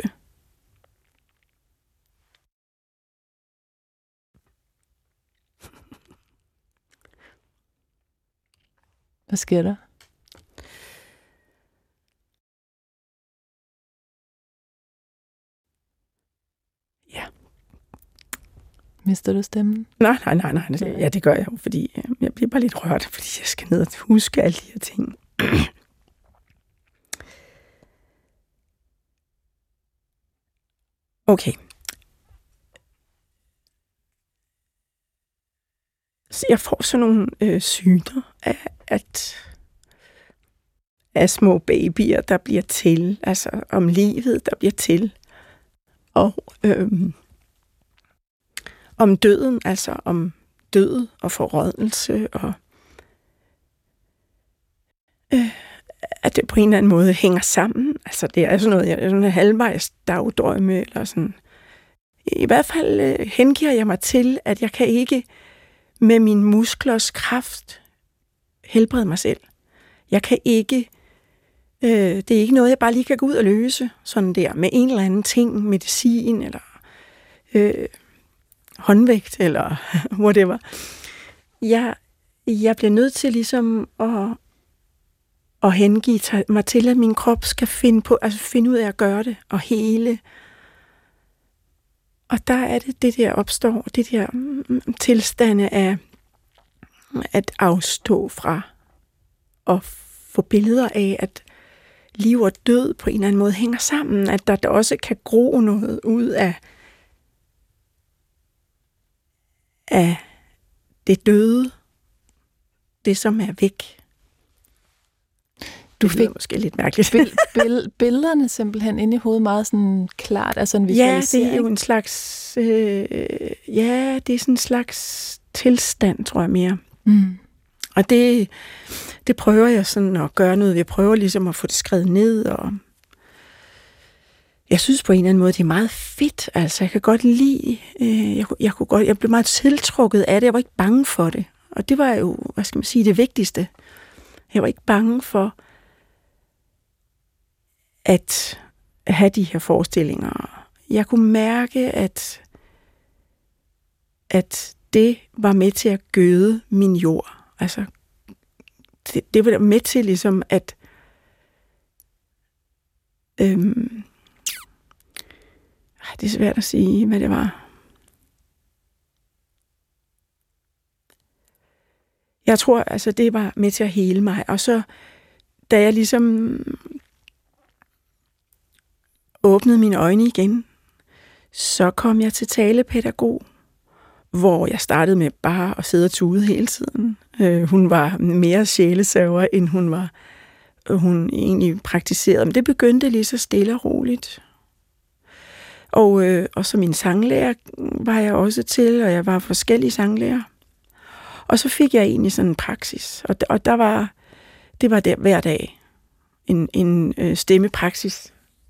Speaker 2: Hvad sker der?
Speaker 3: Ja.
Speaker 2: Mister du stemmen?
Speaker 3: Nej, nej, nej, nej. Ja, det gør jeg jo, fordi jeg bliver bare lidt rørt, fordi jeg skal ned og huske alle de her ting. Okay. Så jeg får sådan nogle øh, syner af, at, af små babyer, der bliver til, altså om livet, der bliver til, og øhm, om døden, altså om død og forrådnelse, og øh, at det på en eller anden måde hænger sammen. Altså det er sådan noget, jeg, sådan en halvvejs dagdrømme, eller sådan. I hvert fald øh, hengiver jeg mig til, at jeg kan ikke med min musklers kraft helbrede mig selv. Jeg kan ikke, øh, det er ikke noget, jeg bare lige kan gå ud og løse, sådan der, med en eller anden ting, medicin, eller øh, håndvægt, eller whatever. Jeg, jeg bliver nødt til ligesom at, at hengive mig til, at min krop skal finde, på, altså finde ud af at gøre det, og hele. Og der er det, det der opstår, det der mm, tilstande af at afstå fra at få billeder af, at liv og død på en eller anden måde hænger sammen, at der, der også kan gro noget ud af, af det døde, det som er væk.
Speaker 2: Du
Speaker 3: det
Speaker 2: fik
Speaker 3: måske lidt mærkeligt.
Speaker 2: Bill, bill, billederne simpelthen inde i hovedet meget sådan klart, altså en visualisering.
Speaker 3: Ja, det er jo en slags, øh, ja, det er sådan en slags tilstand, tror jeg mere.
Speaker 2: Mm.
Speaker 3: Og det, det prøver jeg sådan at gøre noget. Jeg prøver ligesom at få det skrevet ned, og jeg synes på en eller anden måde, det er meget fedt. Altså, jeg kan godt lide, øh, jeg, jeg, kunne godt, jeg blev meget tiltrukket af det. Jeg var ikke bange for det. Og det var jo, hvad skal man sige, det vigtigste. Jeg var ikke bange for at have de her forestillinger. Jeg kunne mærke, at at det var med til at gøde min jord. Altså, det, det var med til ligesom at øhm, det er svært at sige, hvad det var. Jeg tror, altså, det var med til at hele mig. Og så, da jeg ligesom åbnede mine øjne igen, så kom jeg til talepædagog, hvor jeg startede med bare at sidde og tude hele tiden. Øh, hun var mere sjælesørger, end hun var hun egentlig praktiserede. Men det begyndte lige så stille og roligt. Og, øh, og så min sanglærer var jeg også til, og jeg var forskellige sanglærer. Og så fik jeg egentlig sådan en praksis, og, og der var, det var der hver dag en, en øh, stemmepraksis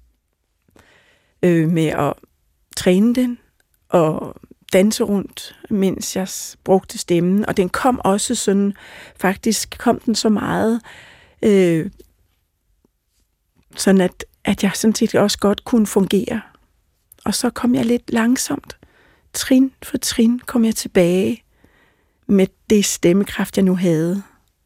Speaker 3: øh, med at træne den og danse rundt, mens jeg brugte stemmen. Og den kom også sådan, faktisk kom den så meget, øh, sådan at, at jeg sådan set også godt kunne fungere. Og så kom jeg lidt langsomt, trin for trin, kom jeg tilbage med det stemmekraft, jeg nu havde.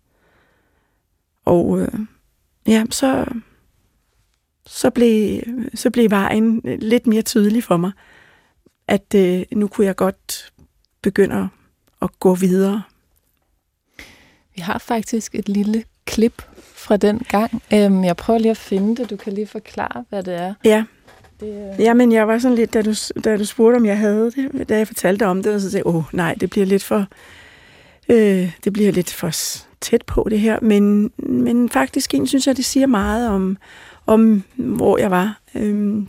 Speaker 3: Og øh, ja, så, så, blev, så blev vejen lidt mere tydelig for mig, at øh, nu kunne jeg godt begynde at gå videre.
Speaker 2: Vi har faktisk et lille klip fra den gang. Øhm, jeg prøver lige at finde det. Du kan lige forklare, hvad det er.
Speaker 3: Ja.
Speaker 2: Det, øh...
Speaker 3: Jamen, jeg var sådan lidt, da du, da du spurgte, om jeg havde det, da jeg fortalte om det, og så sagde jeg, åh, nej, det bliver lidt for, øh, det bliver lidt for tæt på det her, men, men faktisk egentlig synes jeg, det siger meget om, om hvor jeg var. Øh,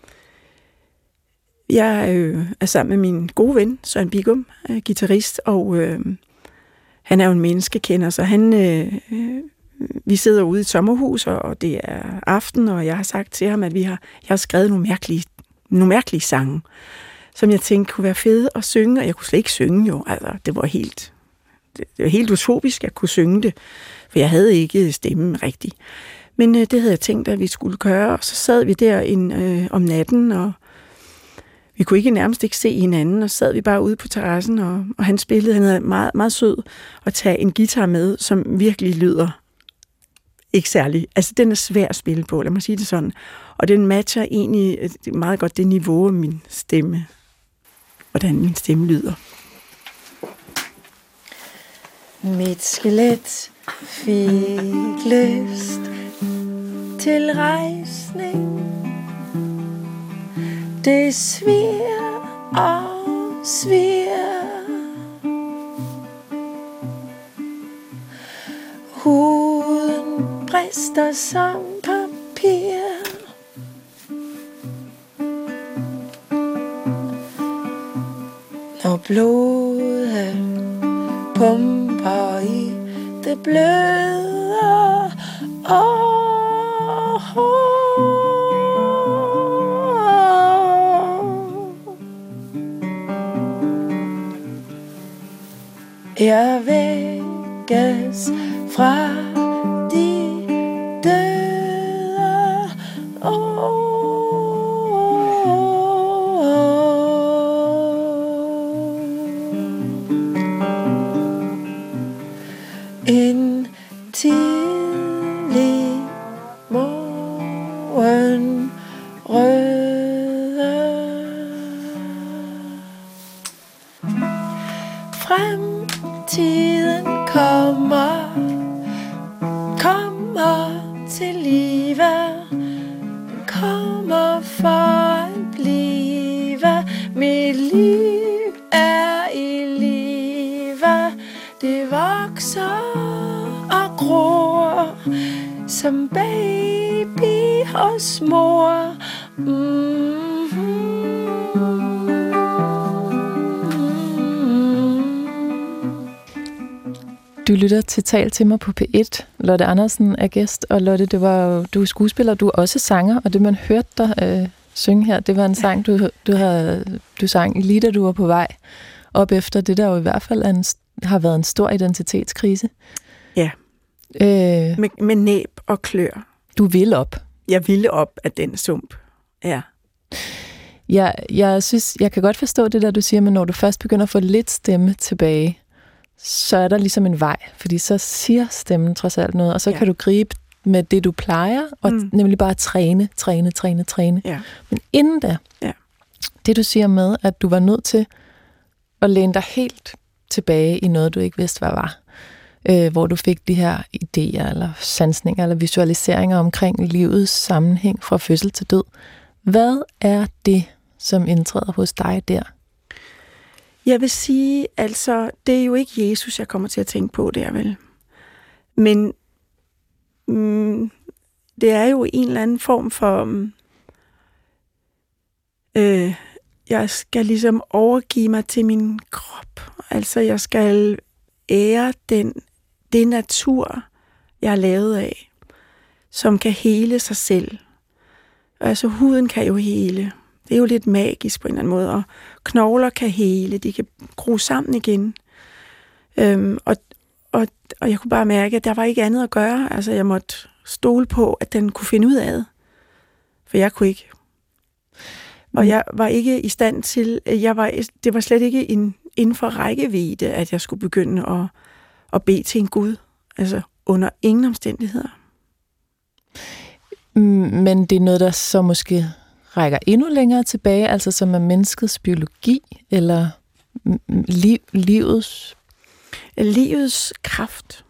Speaker 3: jeg øh, er sammen med min gode ven, Søren Bigum, øh, guitarist, og øh, han er jo en menneskekender, så han... Øh, vi sidder ude i et sommerhus, og det er aften, og jeg har sagt til ham, at vi har, jeg har skrevet nogle mærkelige, nogle mærkelige sange, som jeg tænkte kunne være fede at synge, og jeg kunne slet ikke synge jo. Altså, det var helt, det var helt utopisk, at jeg kunne synge det, for jeg havde ikke stemmen rigtigt. Men øh, det havde jeg tænkt, at vi skulle gøre, og så sad vi der en, øh, om natten, og vi kunne ikke nærmest ikke se hinanden, og så sad vi bare ude på terrassen, og, og han spillede, han havde meget, meget sød at tage en guitar med, som virkelig lyder ikke særlig. Altså, den er svær at spille på, lad mig sige det sådan. Og den matcher egentlig meget godt det niveau af min stemme. Hvordan min stemme lyder. Mit skelet fik lyst til rejsning. Det svir og svir. Huden brister som papir. Når blodet pumper i det bløde. Oh, oh. Jeg vækkes fra de døde. Oh, oh, oh. En tidlig morgen røde. Fremtiden kommer, kommer til live. Den kommer for at blive. Mit liv er i live. Det vokser og gror som baby hos mor. Mm-hmm.
Speaker 2: Du lytter til Tal til mig på P et. Lotte Andersen er gæst, og Lotte, det var, du er skuespiller, du er også sanger, og det man hørte dig øh, synge her, det var en sang, du, du, har, du sang lige da du var på vej op efter det, der jo i hvert fald er en, har været en stor identitetskrise.
Speaker 3: Ja,
Speaker 2: øh,
Speaker 3: med, med næb og klør.
Speaker 2: Du ville op.
Speaker 3: Jeg ville op af den sump, ja.
Speaker 2: Jeg, jeg synes, jeg kan godt forstå det der, du siger, men når du først begynder at få lidt stemme tilbage, så er der ligesom en vej, fordi så siger stemmen trods alt noget, og så ja. kan du gribe med det, du plejer, og mm. nemlig bare træne, træne, træne, træne.
Speaker 3: Ja.
Speaker 2: Men inden da, ja. det du siger med, at du var nødt til at læne dig helt tilbage i noget, du ikke vidste, hvad var, øh, hvor du fik de her idéer, eller sansninger, eller visualiseringer omkring livets sammenhæng fra fødsel til død. Hvad er det, som indtræder hos dig der?
Speaker 3: Jeg vil sige, altså, det er jo ikke Jesus, jeg kommer til at tænke på der, vel? Men mm, det er jo en eller anden form for... Øh, jeg skal ligesom overgive mig til min krop. Altså, jeg skal ære den, det natur, jeg er lavet af, som kan hele sig selv. Altså, huden kan jo hele. Det er jo lidt magisk på en eller anden måde, og knogler kan hele, de kan gro sammen igen. Øhm, og, og, og jeg kunne bare mærke, at der var ikke andet at gøre. Altså, jeg måtte stole på, at den kunne finde ud af det. For jeg kunne ikke. Og jeg var ikke i stand til, jeg var, det var slet ikke in, inden for rækkevidde, at jeg skulle begynde at, at bede til en Gud. Altså, under ingen omstændigheder.
Speaker 2: Men det er noget, der så måske rækker endnu længere tilbage, altså som er menneskets biologi, eller liv, livets...
Speaker 3: Livets kraft.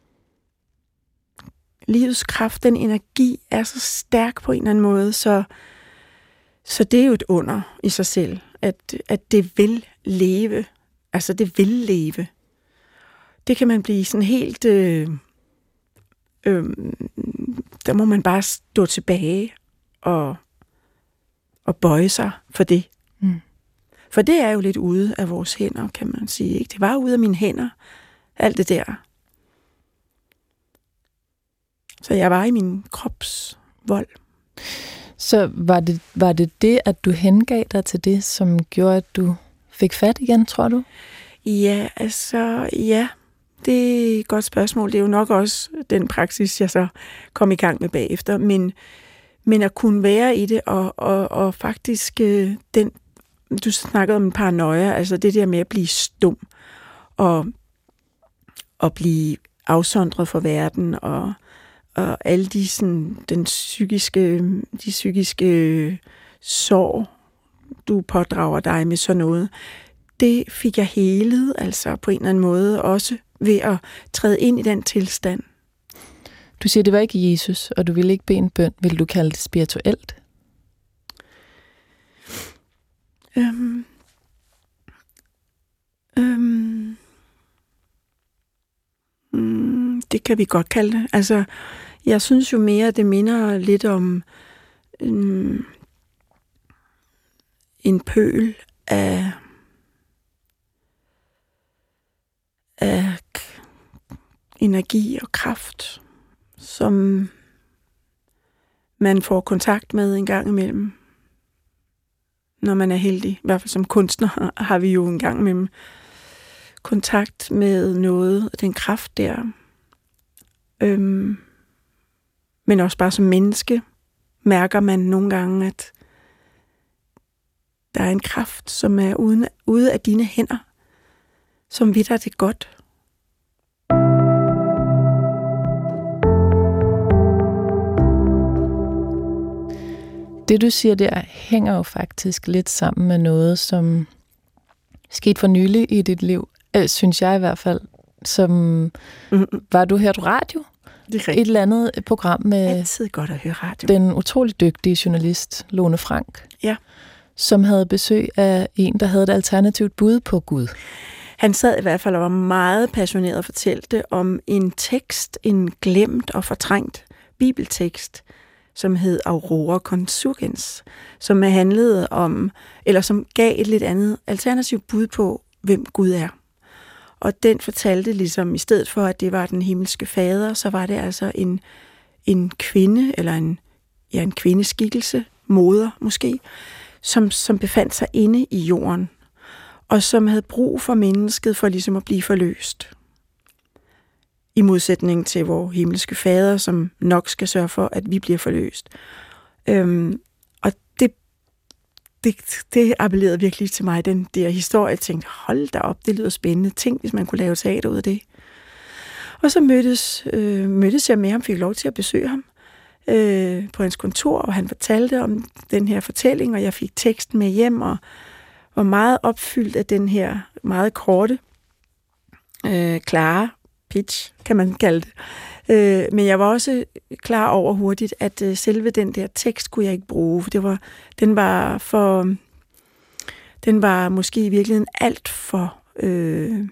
Speaker 3: Livets kraft, den energi, er så stærk på en eller anden måde, så, så det er jo et under i sig selv, at, at det vil leve. Altså, det vil leve. Det kan man blive sådan helt... Øh, øh, der må man bare stå tilbage og, og bøje sig for det. Mm. For det er jo lidt ude af vores hænder, kan man sige. Ikke? Det var ude af mine hænder, alt det der. Så jeg var i min krops vold.
Speaker 2: Så var det, var det det, at du hengav dig til det, som gjorde, at du fik fat igen, tror du?
Speaker 3: Ja, altså, ja. Det er et godt spørgsmål. Det er jo nok også den praksis, jeg så kom i gang med bagefter. Men, men at kunne være i det, og, og, og faktisk øh, den, du snakkede om en paranoia, altså det der med at blive stum, og, og blive afsondret fra verden, og, og alle de sådan, den psykiske, de psykiske sår, du pådrager dig med sådan noget, det fik jeg helet, altså på en eller anden måde, også ved at træde ind i den tilstand.
Speaker 2: Du siger, det var ikke Jesus, og du ville ikke bede en bøn. Vil du kalde det spirituelt?
Speaker 3: Øhm, øhm, mm, det kan vi godt kalde det. Altså, jeg synes jo mere, at det minder lidt om øhm, en pøl af af energi og kraft, som man får kontakt med en gang imellem, når man er heldig. I hvert fald som kunstner har vi jo en gang imellem kontakt med noget af den kraft der. Øhm, men også bare som menneske mærker man nogle gange, at der er en kraft, som er uden, ude af dine hænder, som vidt er det godt.
Speaker 2: Det, du siger der, hænger jo faktisk lidt sammen med noget, som skete for nylig i dit liv, øh, synes jeg i hvert fald, som mm-hmm. var du hørt radio?
Speaker 3: Det er
Speaker 2: et eller andet program med
Speaker 3: altid godt at høre radio.
Speaker 2: Den utrolig dygtige journalist, Lone Frank,
Speaker 3: ja.
Speaker 2: som havde besøg af en, der havde et alternativt bud på Gud.
Speaker 3: Han sad i hvert fald og var meget passioneret og fortalte om en tekst, en glemt og fortrængt bibeltekst, som hed Aurora Consurgens, som handlede om, eller som gav et lidt andet alternativt bud på, hvem Gud er. Og den fortalte ligesom, i stedet for, at det var den himmelske fader, så var det altså en, en kvinde, eller en, ja, en kvindeskikkelse, moder måske, som, som befandt sig inde i jorden, og som havde brug for mennesket for ligesom at blive forløst. I modsætning til vores himmelske fader, som nok skal sørge for, at vi bliver forløst. Øhm, og det, det, det appellerede virkelig til mig, den der historie. Jeg tænkte, hold da op, det lyder spændende. Tænk, hvis man kunne lave teater ud af det. Og så mødtes, øh, mødtes jeg med ham, fik lov til at besøge ham øh, på hans kontor, og han fortalte om den her fortælling, og jeg fik teksten med hjem, og var meget opfyldt af den her meget korte, øh, klare pitch, kan man kalde det. Øh, men jeg var også klar over hurtigt, at øh, selve den der tekst kunne jeg ikke bruge. Det var, den var for, den var måske i virkeligheden alt for øh,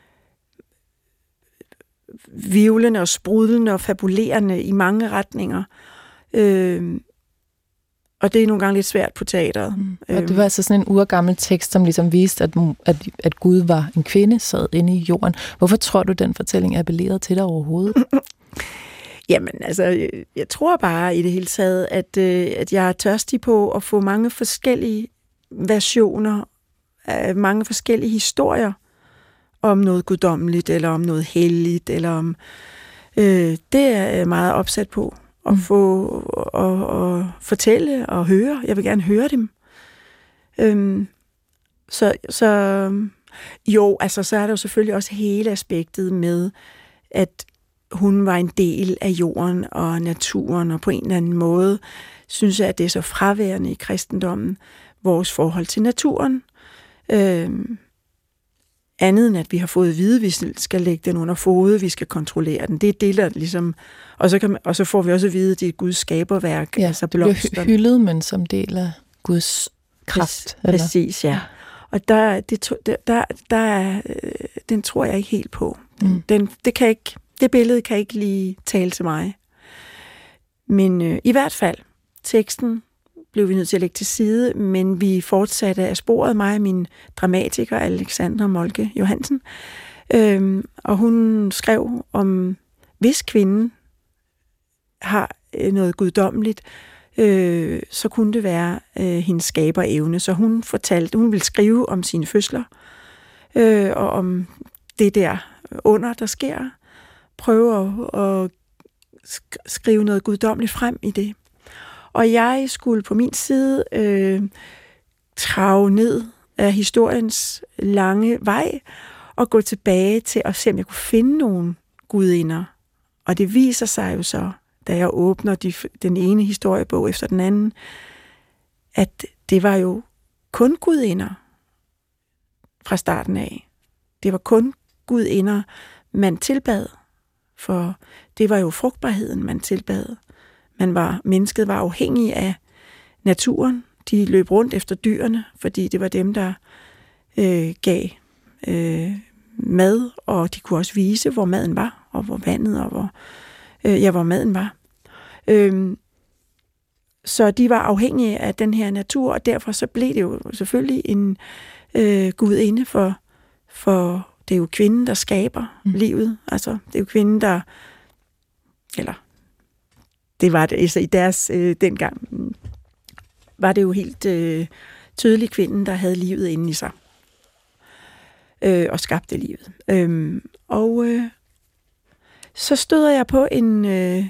Speaker 3: virvlende og sprudlende og fabulerende i mange retninger. Øh, og det er nogle gange lidt svært på teateret.
Speaker 2: Mm. Og det var altså sådan en urgammel tekst, som ligesom viste, at, at, at Gud var en kvinde, sad inde i jorden. Hvorfor tror du, den fortælling appellerede til dig overhovedet?
Speaker 3: Jamen, altså, jeg tror bare i det hele taget, at, at jeg er tørstig på at få mange forskellige versioner, mange forskellige historier om noget guddommeligt, eller om noget helligt, eller om... Øh, det er jeg meget opsat på. At få og, og fortælle og høre. Jeg vil gerne høre dem. Øhm, så, så jo, altså så er der jo selvfølgelig også hele aspektet med, at hun var en del af jorden og naturen, og på en eller anden måde synes jeg, at det er så fraværende i kristendommen, vores forhold til naturen. Øhm, andet end at vi har fået at vide, at vi skal lægge den under fode, vi skal kontrollere den. Det er det, der ligesom... Og så, kan man, og så får vi også at vide, at det er Guds skaberværk.
Speaker 2: Ja,
Speaker 3: altså
Speaker 2: det bliver hyldet, men som del af Guds kraft.
Speaker 3: Præ- præcis, ja. Og der, det, der, der, der, den tror jeg ikke helt på. Mm. Den, det, kan ikke, det billede kan ikke lige tale til mig. Men øh, i hvert fald, teksten blev vi nødt til at lægge til side, men vi fortsatte af sporet, mig og min dramatiker, Alexandra Molke Johansen. Øhm, og hun skrev om, hvis kvinden har noget guddommeligt, øh, så kunne det være øh, hendes skaberevne. Så hun fortalte, hun ville skrive om sine fødsler, øh, og om det der under, der sker. Prøve at, at skrive noget guddommeligt frem i det. Og jeg skulle på min side øh, trage ned af historiens lange vej og gå tilbage til at se, om jeg kunne finde nogle gudinder. Og det viser sig jo så, da jeg åbner de, den ene historiebog efter den anden, at det var jo kun gudinder fra starten af. Det var kun gudinder, man tilbad, for det var jo frugtbarheden, man tilbad. Man var, mennesket var afhængig af naturen. De løb rundt efter dyrene, fordi det var dem, der øh, gav øh, mad, og de kunne også vise, hvor maden var, og hvor vandet, og hvor, øh, ja, hvor maden var. Øh, så de var afhængige af den her natur, og derfor så blev det jo selvfølgelig en øh, gudinde for, for det er jo kvinden, der skaber mm. livet. Altså, det er jo kvinden, der... Eller... Det var det, altså i deres øh, dengang, var det jo helt øh, tydeligt kvinden, der havde livet inde i sig. Øh, og skabte livet. Øh, og øh, så støder jeg på en, øh,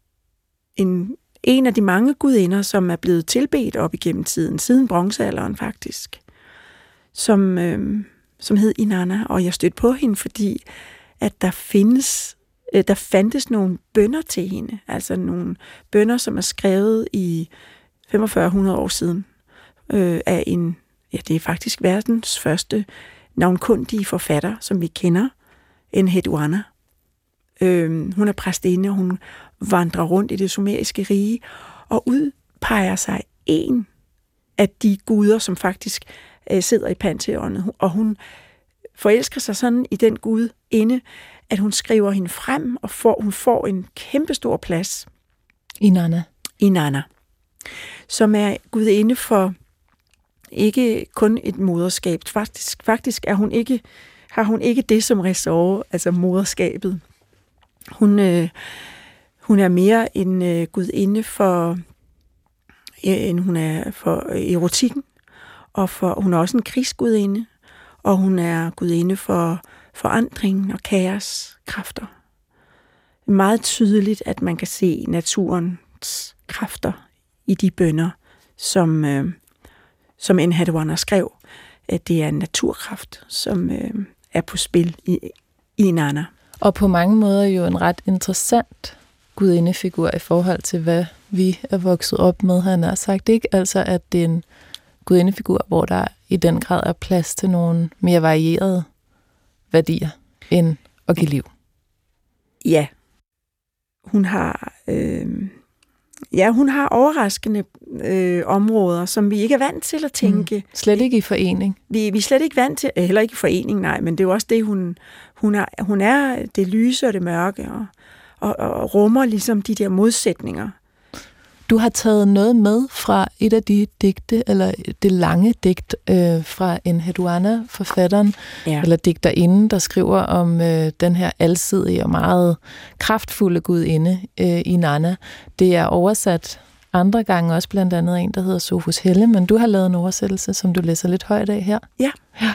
Speaker 3: en, en af de mange gudinder, som er blevet tilbedt op igennem tiden, siden bronzealderen faktisk, som, øh, som hed Inanna. Og jeg stødte på hende, fordi at der findes... Der fandtes nogle bønner til hende, altså nogle bønner, som er skrevet i fyrre hundrede år siden, øh, af en, ja, det er faktisk verdens første navnkundige forfatter, som vi kender, Enheduanna. Øh, hun er præstinde, og hun vandrer rundt i det sumeriske rige, og udpeger sig en af de guder, som faktisk øh, sidder i pantheonet, og hun forelsker sig sådan i den gud inde, at hun skriver hende frem, og får, hun får en kæmpestor plads.
Speaker 2: Inanna.
Speaker 3: Inanna. Som er gudinde for ikke kun et moderskab. Faktisk, faktisk er hun ikke, har hun ikke det som ressort, altså moderskabet. Hun, øh, hun er mere en øh, gudinde for, øh, end hun er for erotikken, og for, hun er også en krigsgudinde, og hun er gudinde for forandring og kaos, kræfter. Det er meget tydeligt, at man kan se naturens kræfter i de bønner, som, øh, som Enheduanna skrev, at det er en naturkraft, som øh, er på spil i, i Inanna.
Speaker 2: Og på mange måder jo en ret interessant gudiindefigur i forhold til, hvad vi er vokset op med, han har sagt, ikke? Altså, at det er en gudiindefigur, hvor der i den grad er plads til nogle mere varierede værdier end at give liv.
Speaker 3: Ja. Hun har, øh, ja, hun har overraskende øh, områder, som vi ikke er vant til at tænke. Mm.
Speaker 2: Slet ikke i forening.
Speaker 3: Vi, vi er slet ikke vant til, heller ikke i forening, nej, men det er jo også det, hun, hun, er, hun er det lyse og det mørke, og, og, og rummer ligesom de der modsætninger.
Speaker 2: Du har taget noget med fra et af de digte, eller det lange digt øh, fra Enheduanna, forfatteren, ja. Eller digterinden, der skriver om øh, den her alsidige og meget kraftfulde gudinde, øh, Inanna. Det er oversat andre gange, også blandt andet en, der hedder Sofus Helle, men du har lavet en oversættelse, som du læser lidt højt af her.
Speaker 3: Ja.
Speaker 2: ja.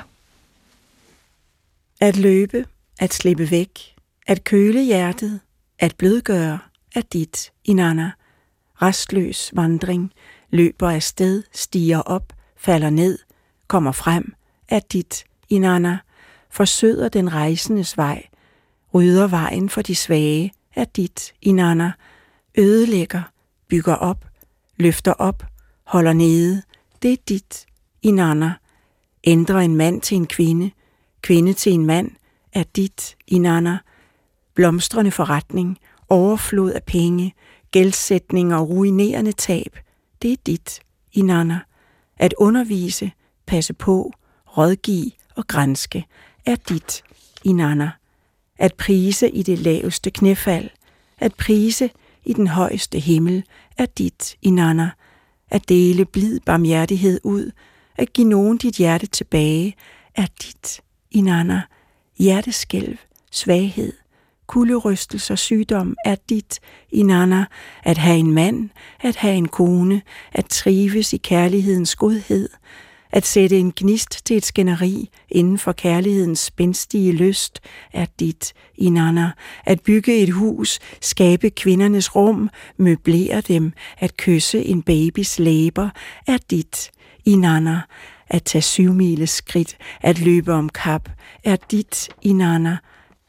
Speaker 3: At løbe, at slippe væk, at køle hjertet, at blødgøre, at dit, Inanna. Restløs vandring, løber afsted, stiger op, falder ned, kommer frem, er dit, Inanna, forsøder den rejsendes vej, rydder vejen for de svage, er dit, Inanna, ødelægger, bygger op, løfter op, holder nede, det er dit, Inanna, ændrer en mand til en kvinde, kvinde til en mand, er dit, Inanna, blomstrende forretning, overflod af penge, gældsætning og ruinerende tab, det er dit, Inanna. At undervise, passe på, rådgive og granske, er dit, Inanna. At prise i det laveste knæfald, at prise i den højeste himmel, er dit, Inanna. At dele blid barmhjertighed ud, at give nogen dit hjerte tilbage, er dit, Inanna. Hjerteskælv, svaghed, kulderystelser, sygdom er dit, Inanna. At have en mand, at have en kone, at trives i kærlighedens godhed, at sætte en gnist til et skænderi inden for kærlighedens spændstige lyst, er dit, Inanna. At bygge et hus, skabe kvindernes rum, møblere dem, at kysse en babys læber, er dit, Inanna. At tage syvmiles skridt, at løbe om kap, er dit, Inanna.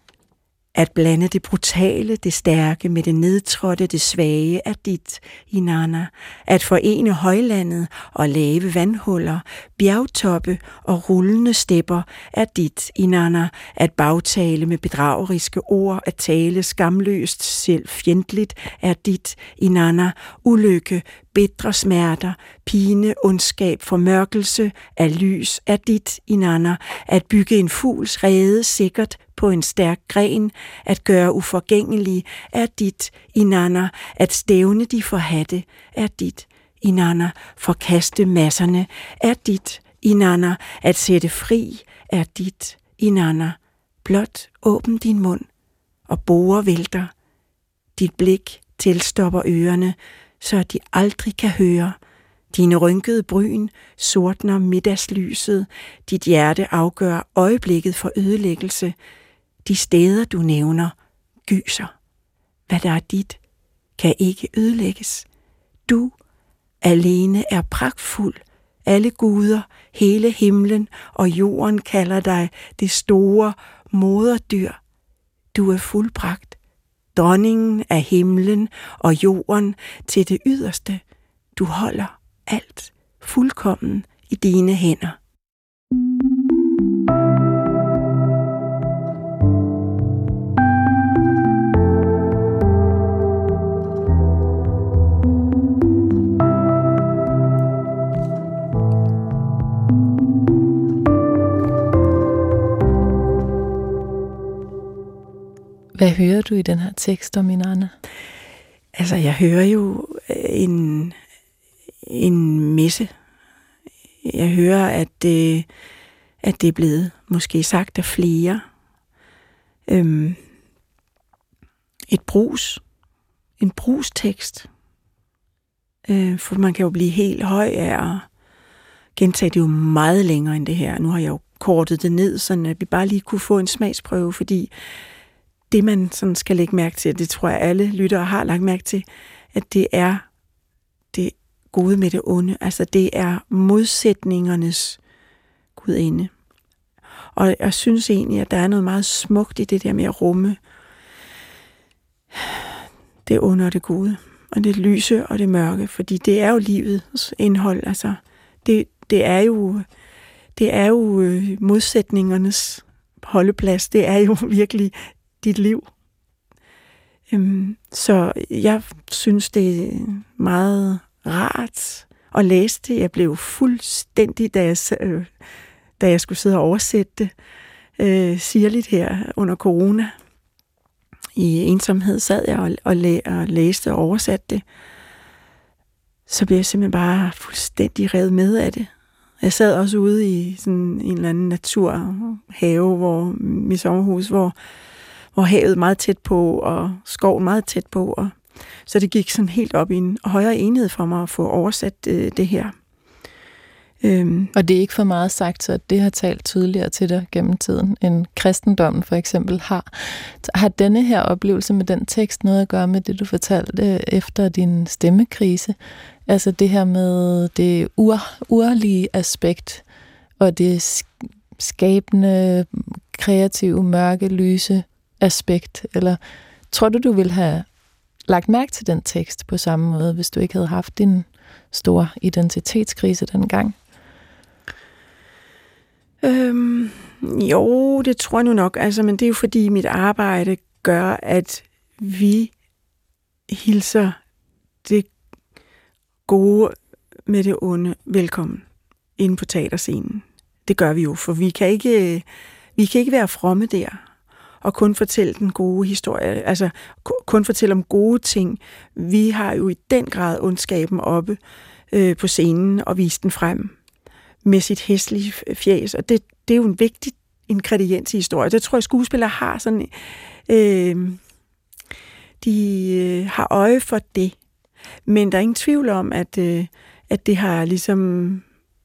Speaker 3: At blande det brutale, det stærke med det nedtrådte, det svage, er dit, Inanna. At forene højlandet og lave vandhuller, bjergtoppe og rullende stepper, er dit, Inanna. At bagtale med bedrageriske ord, at tale skamløst, selv fjendtligt, er dit, Inanna. Ulykke, bitre smerter, pine, ondskab, formørkelse af lys, er dit, Inanna. At bygge en fugls rede sikkert på en stærk gren, at gøre uforgængelig, er dit, Inanna. At stævne de forhatte, er dit, Inanna. Forkaste masserne, er dit, Inanna. At sætte fri, er dit, Inanna. Blot åbn din mund, og bore vælter. Dit blik tilstopper ørerne, så de aldrig kan høre. Dine rynkede bryn sortner middagslyset, dit hjerte afgør øjeblikket for ødelæggelse. De steder, du nævner, gyser. Hvad der er dit, kan ikke ødelægges. Du alene er pragtfuld. Alle guder, hele himlen og jorden kalder dig det store moderdyr. Du er fuldbragt, dronningen af himlen og jorden til det yderste. Du holder alt fuldkommen i dine hænder.
Speaker 2: Hvad hører du i den her tekst om Inanna?
Speaker 3: Altså, jeg hører jo en, en messe. Jeg hører, at det, at det er blevet måske sagt af flere. Øhm, et brus. En brustekst. Øh, for man kan jo blive helt høj af at gentage det jo meget længere end det her. Nu har jeg jo kortet det ned, så at vi bare lige kunne få en smagsprøve, fordi det, man sådan skal lægge mærke til, det tror jeg alle lyttere har lagt mærke til, at det er det gode med det onde. Altså det er modsætningernes gudinde. Og jeg synes egentlig, at der er noget meget smukt i det der med at rumme det onde og det gode. Og det lyse og det mørke. Fordi det er jo livets indhold. Altså det, det er jo, det er jo modsætningernes holdeplads. Det er jo virkelig dit liv. Så jeg synes, det er meget rart at læse det. Jeg blev fuldstændig, da jeg, da jeg skulle sidde og oversætte det, øh, sirligt her under corona. I ensomhed sad jeg og, og, læ- og læste og oversatte det. Så blev jeg simpelthen bare fuldstændig revet med af det. Jeg sad også ude i sådan en eller anden naturhave, hvor mit sommerhus, hvor hvor havet meget tæt på, og skoven meget tæt på. Og så det gik sådan helt op i en højere enhed for mig at få oversat øh, det her. Øhm.
Speaker 2: Og det er ikke for meget sagt, så det har talt tydeligere til dig gennem tiden, end kristendommen for eksempel har. Har denne her oplevelse med den tekst noget at gøre med det, du fortalte efter din stemmekrise? Altså det her med det ur, urlige aspekt, og det skabende, kreative, mørke, lyse aspekt, eller tror du, du ville have lagt mærke til den tekst på samme måde, hvis du ikke havde haft din store identitetskrise dengang?
Speaker 3: Øhm, jo, det tror jeg nu nok, altså, men det er jo fordi mit arbejde gør, at vi hilser det gode med det onde velkommen inde på teaterscenen. Det gør vi jo, for vi kan ikke, vi kan ikke være fromme der og kun fortælle den gode historie, altså kun fortælle om gode ting. Vi har jo i den grad ondskaben oppe øh, på scenen og vist den frem med sit hæslige fjæs, og det, det er jo en vigtig ingrediens i historien. Det tror jeg, skuespillere har sådan, øh, de øh, har øje for det, men der er ingen tvivl om, at, øh, at det har ligesom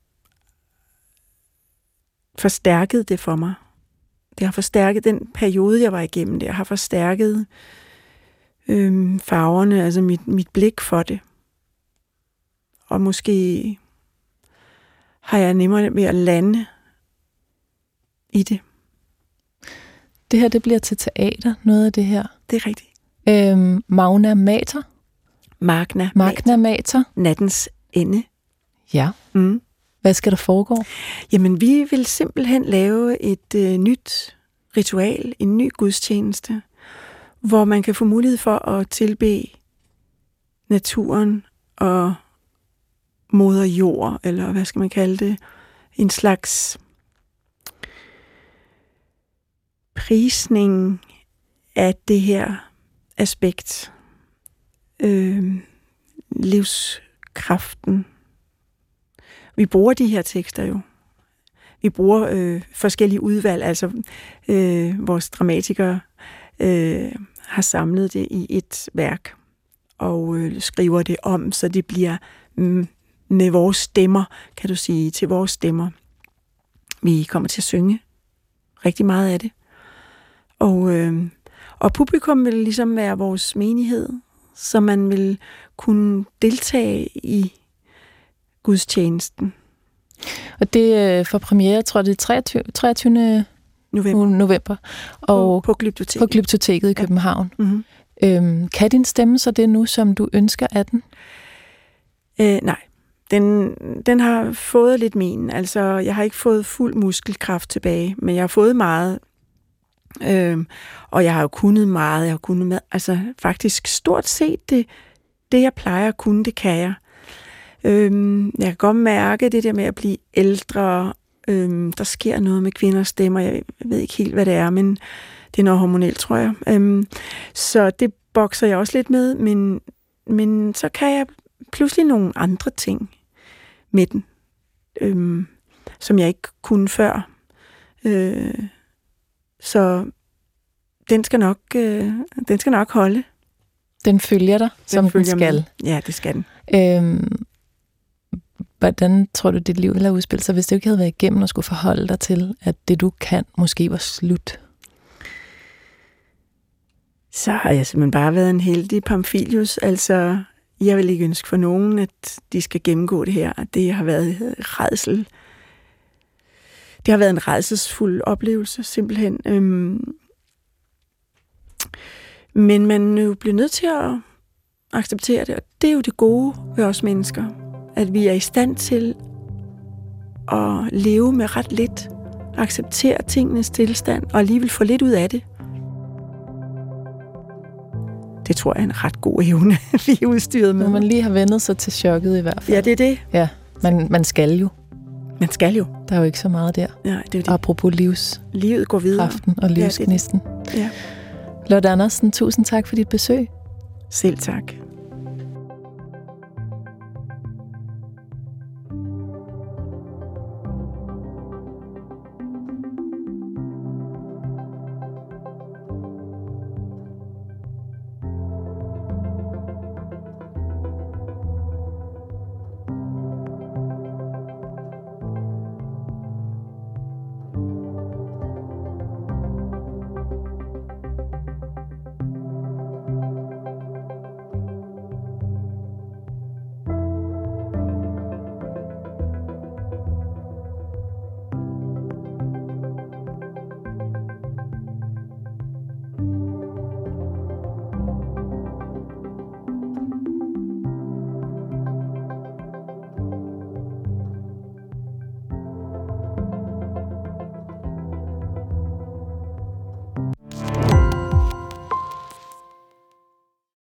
Speaker 3: forstærket det for mig. Det har forstærket den periode, jeg var igennem. Det har forstærket øhm, farverne, altså mit, mit blik for det. Og måske har jeg nemmere ved at lande i det.
Speaker 2: Det her, det bliver til teater, noget af det her.
Speaker 3: Det er rigtigt.
Speaker 2: Øhm, Magna Mater.
Speaker 3: Magna,
Speaker 2: Magna Mater.
Speaker 3: Nattens ende.
Speaker 2: Ja.
Speaker 3: Mm.
Speaker 2: Hvad skal der foregå?
Speaker 3: Jamen, vi vil simpelthen lave et øh, nyt ritual, en ny gudstjeneste, hvor man kan få mulighed for at tilbede naturen og moder jord, eller hvad skal man kalde det, en slags prisning af det her aspekt, øh, livskraften. Vi bruger de her tekster jo. Vi bruger øh, forskellige udvalg, altså øh, vores dramatikere øh, har samlet det i et værk og øh, skriver det om, så det bliver mm, med vores stemmer, kan du sige, til vores stemmer. Vi kommer til at synge rigtig meget af det. Og, øh, og publikum vil ligesom være vores menighed, så man vil kunne deltage i gudstjenesten. Og
Speaker 2: det for premiere, tror jeg, det er treogtyvende november. november og
Speaker 3: på, på Glyptoteket.
Speaker 2: På Glyptoteket i København.
Speaker 3: Ja. Mm-hmm.
Speaker 2: Øhm, kan din stemme så det nu, som du ønsker af den?
Speaker 3: Øh, nej. Den, den har fået lidt min. Altså, jeg har ikke fået fuld muskelkraft tilbage, men jeg har fået meget. Øhm, og jeg har jo kunnet meget. Jeg har kunnet med, altså faktisk stort set det, det, jeg plejer at kunne, det kan jeg. Øhm, jeg kan godt mærke det der med at blive ældre. Øhm, der sker noget med kvinders stemmer. Jeg ved ikke helt, hvad det er, men det er noget hormonelt, tror jeg. Øhm, så det bokser jeg også lidt med, men, men så kan jeg pludselig nogle andre ting med den, øhm, som jeg ikke kunne før. Øh, så den skal nok, øh, den skal nok holde.
Speaker 2: Den følger dig, den som
Speaker 3: følger
Speaker 2: den skal.
Speaker 3: Med. Ja, det skal den.
Speaker 2: Øhm, hvordan tror du, dit liv ville have udspillet sig, hvis det ikke havde været igennem og skulle forholde dig til, at det du kan måske var slut?
Speaker 3: Så har jeg simpelthen bare været en heldig Pamphilius. Altså, jeg vil ikke ønske for nogen, at de skal gennemgå det her. Det har været rædsel. Det har været en rædselsfuld oplevelse, simpelthen. Øhm, men man er jo blevet nødt til at acceptere det, og det er jo det gode ved os mennesker, at vi er i stand til at leve med ret lidt, acceptere tingenes tilstand, og alligevel få lidt ud af det. Det tror jeg er en ret god evne, vi er udstyret med.
Speaker 2: Når man lige har vendet sig til chokket i hvert fald.
Speaker 3: Ja, det er det.
Speaker 2: Ja, man, man skal jo.
Speaker 3: Man skal jo.
Speaker 2: Der er jo ikke så meget der.
Speaker 3: Nej, det er det.
Speaker 2: Apropos livs.
Speaker 3: Livet går videre.
Speaker 2: Kraften og livsgnisten.
Speaker 3: Ja,
Speaker 2: Lotte Andersen, tusind tak for dit besøg.
Speaker 3: selv tak.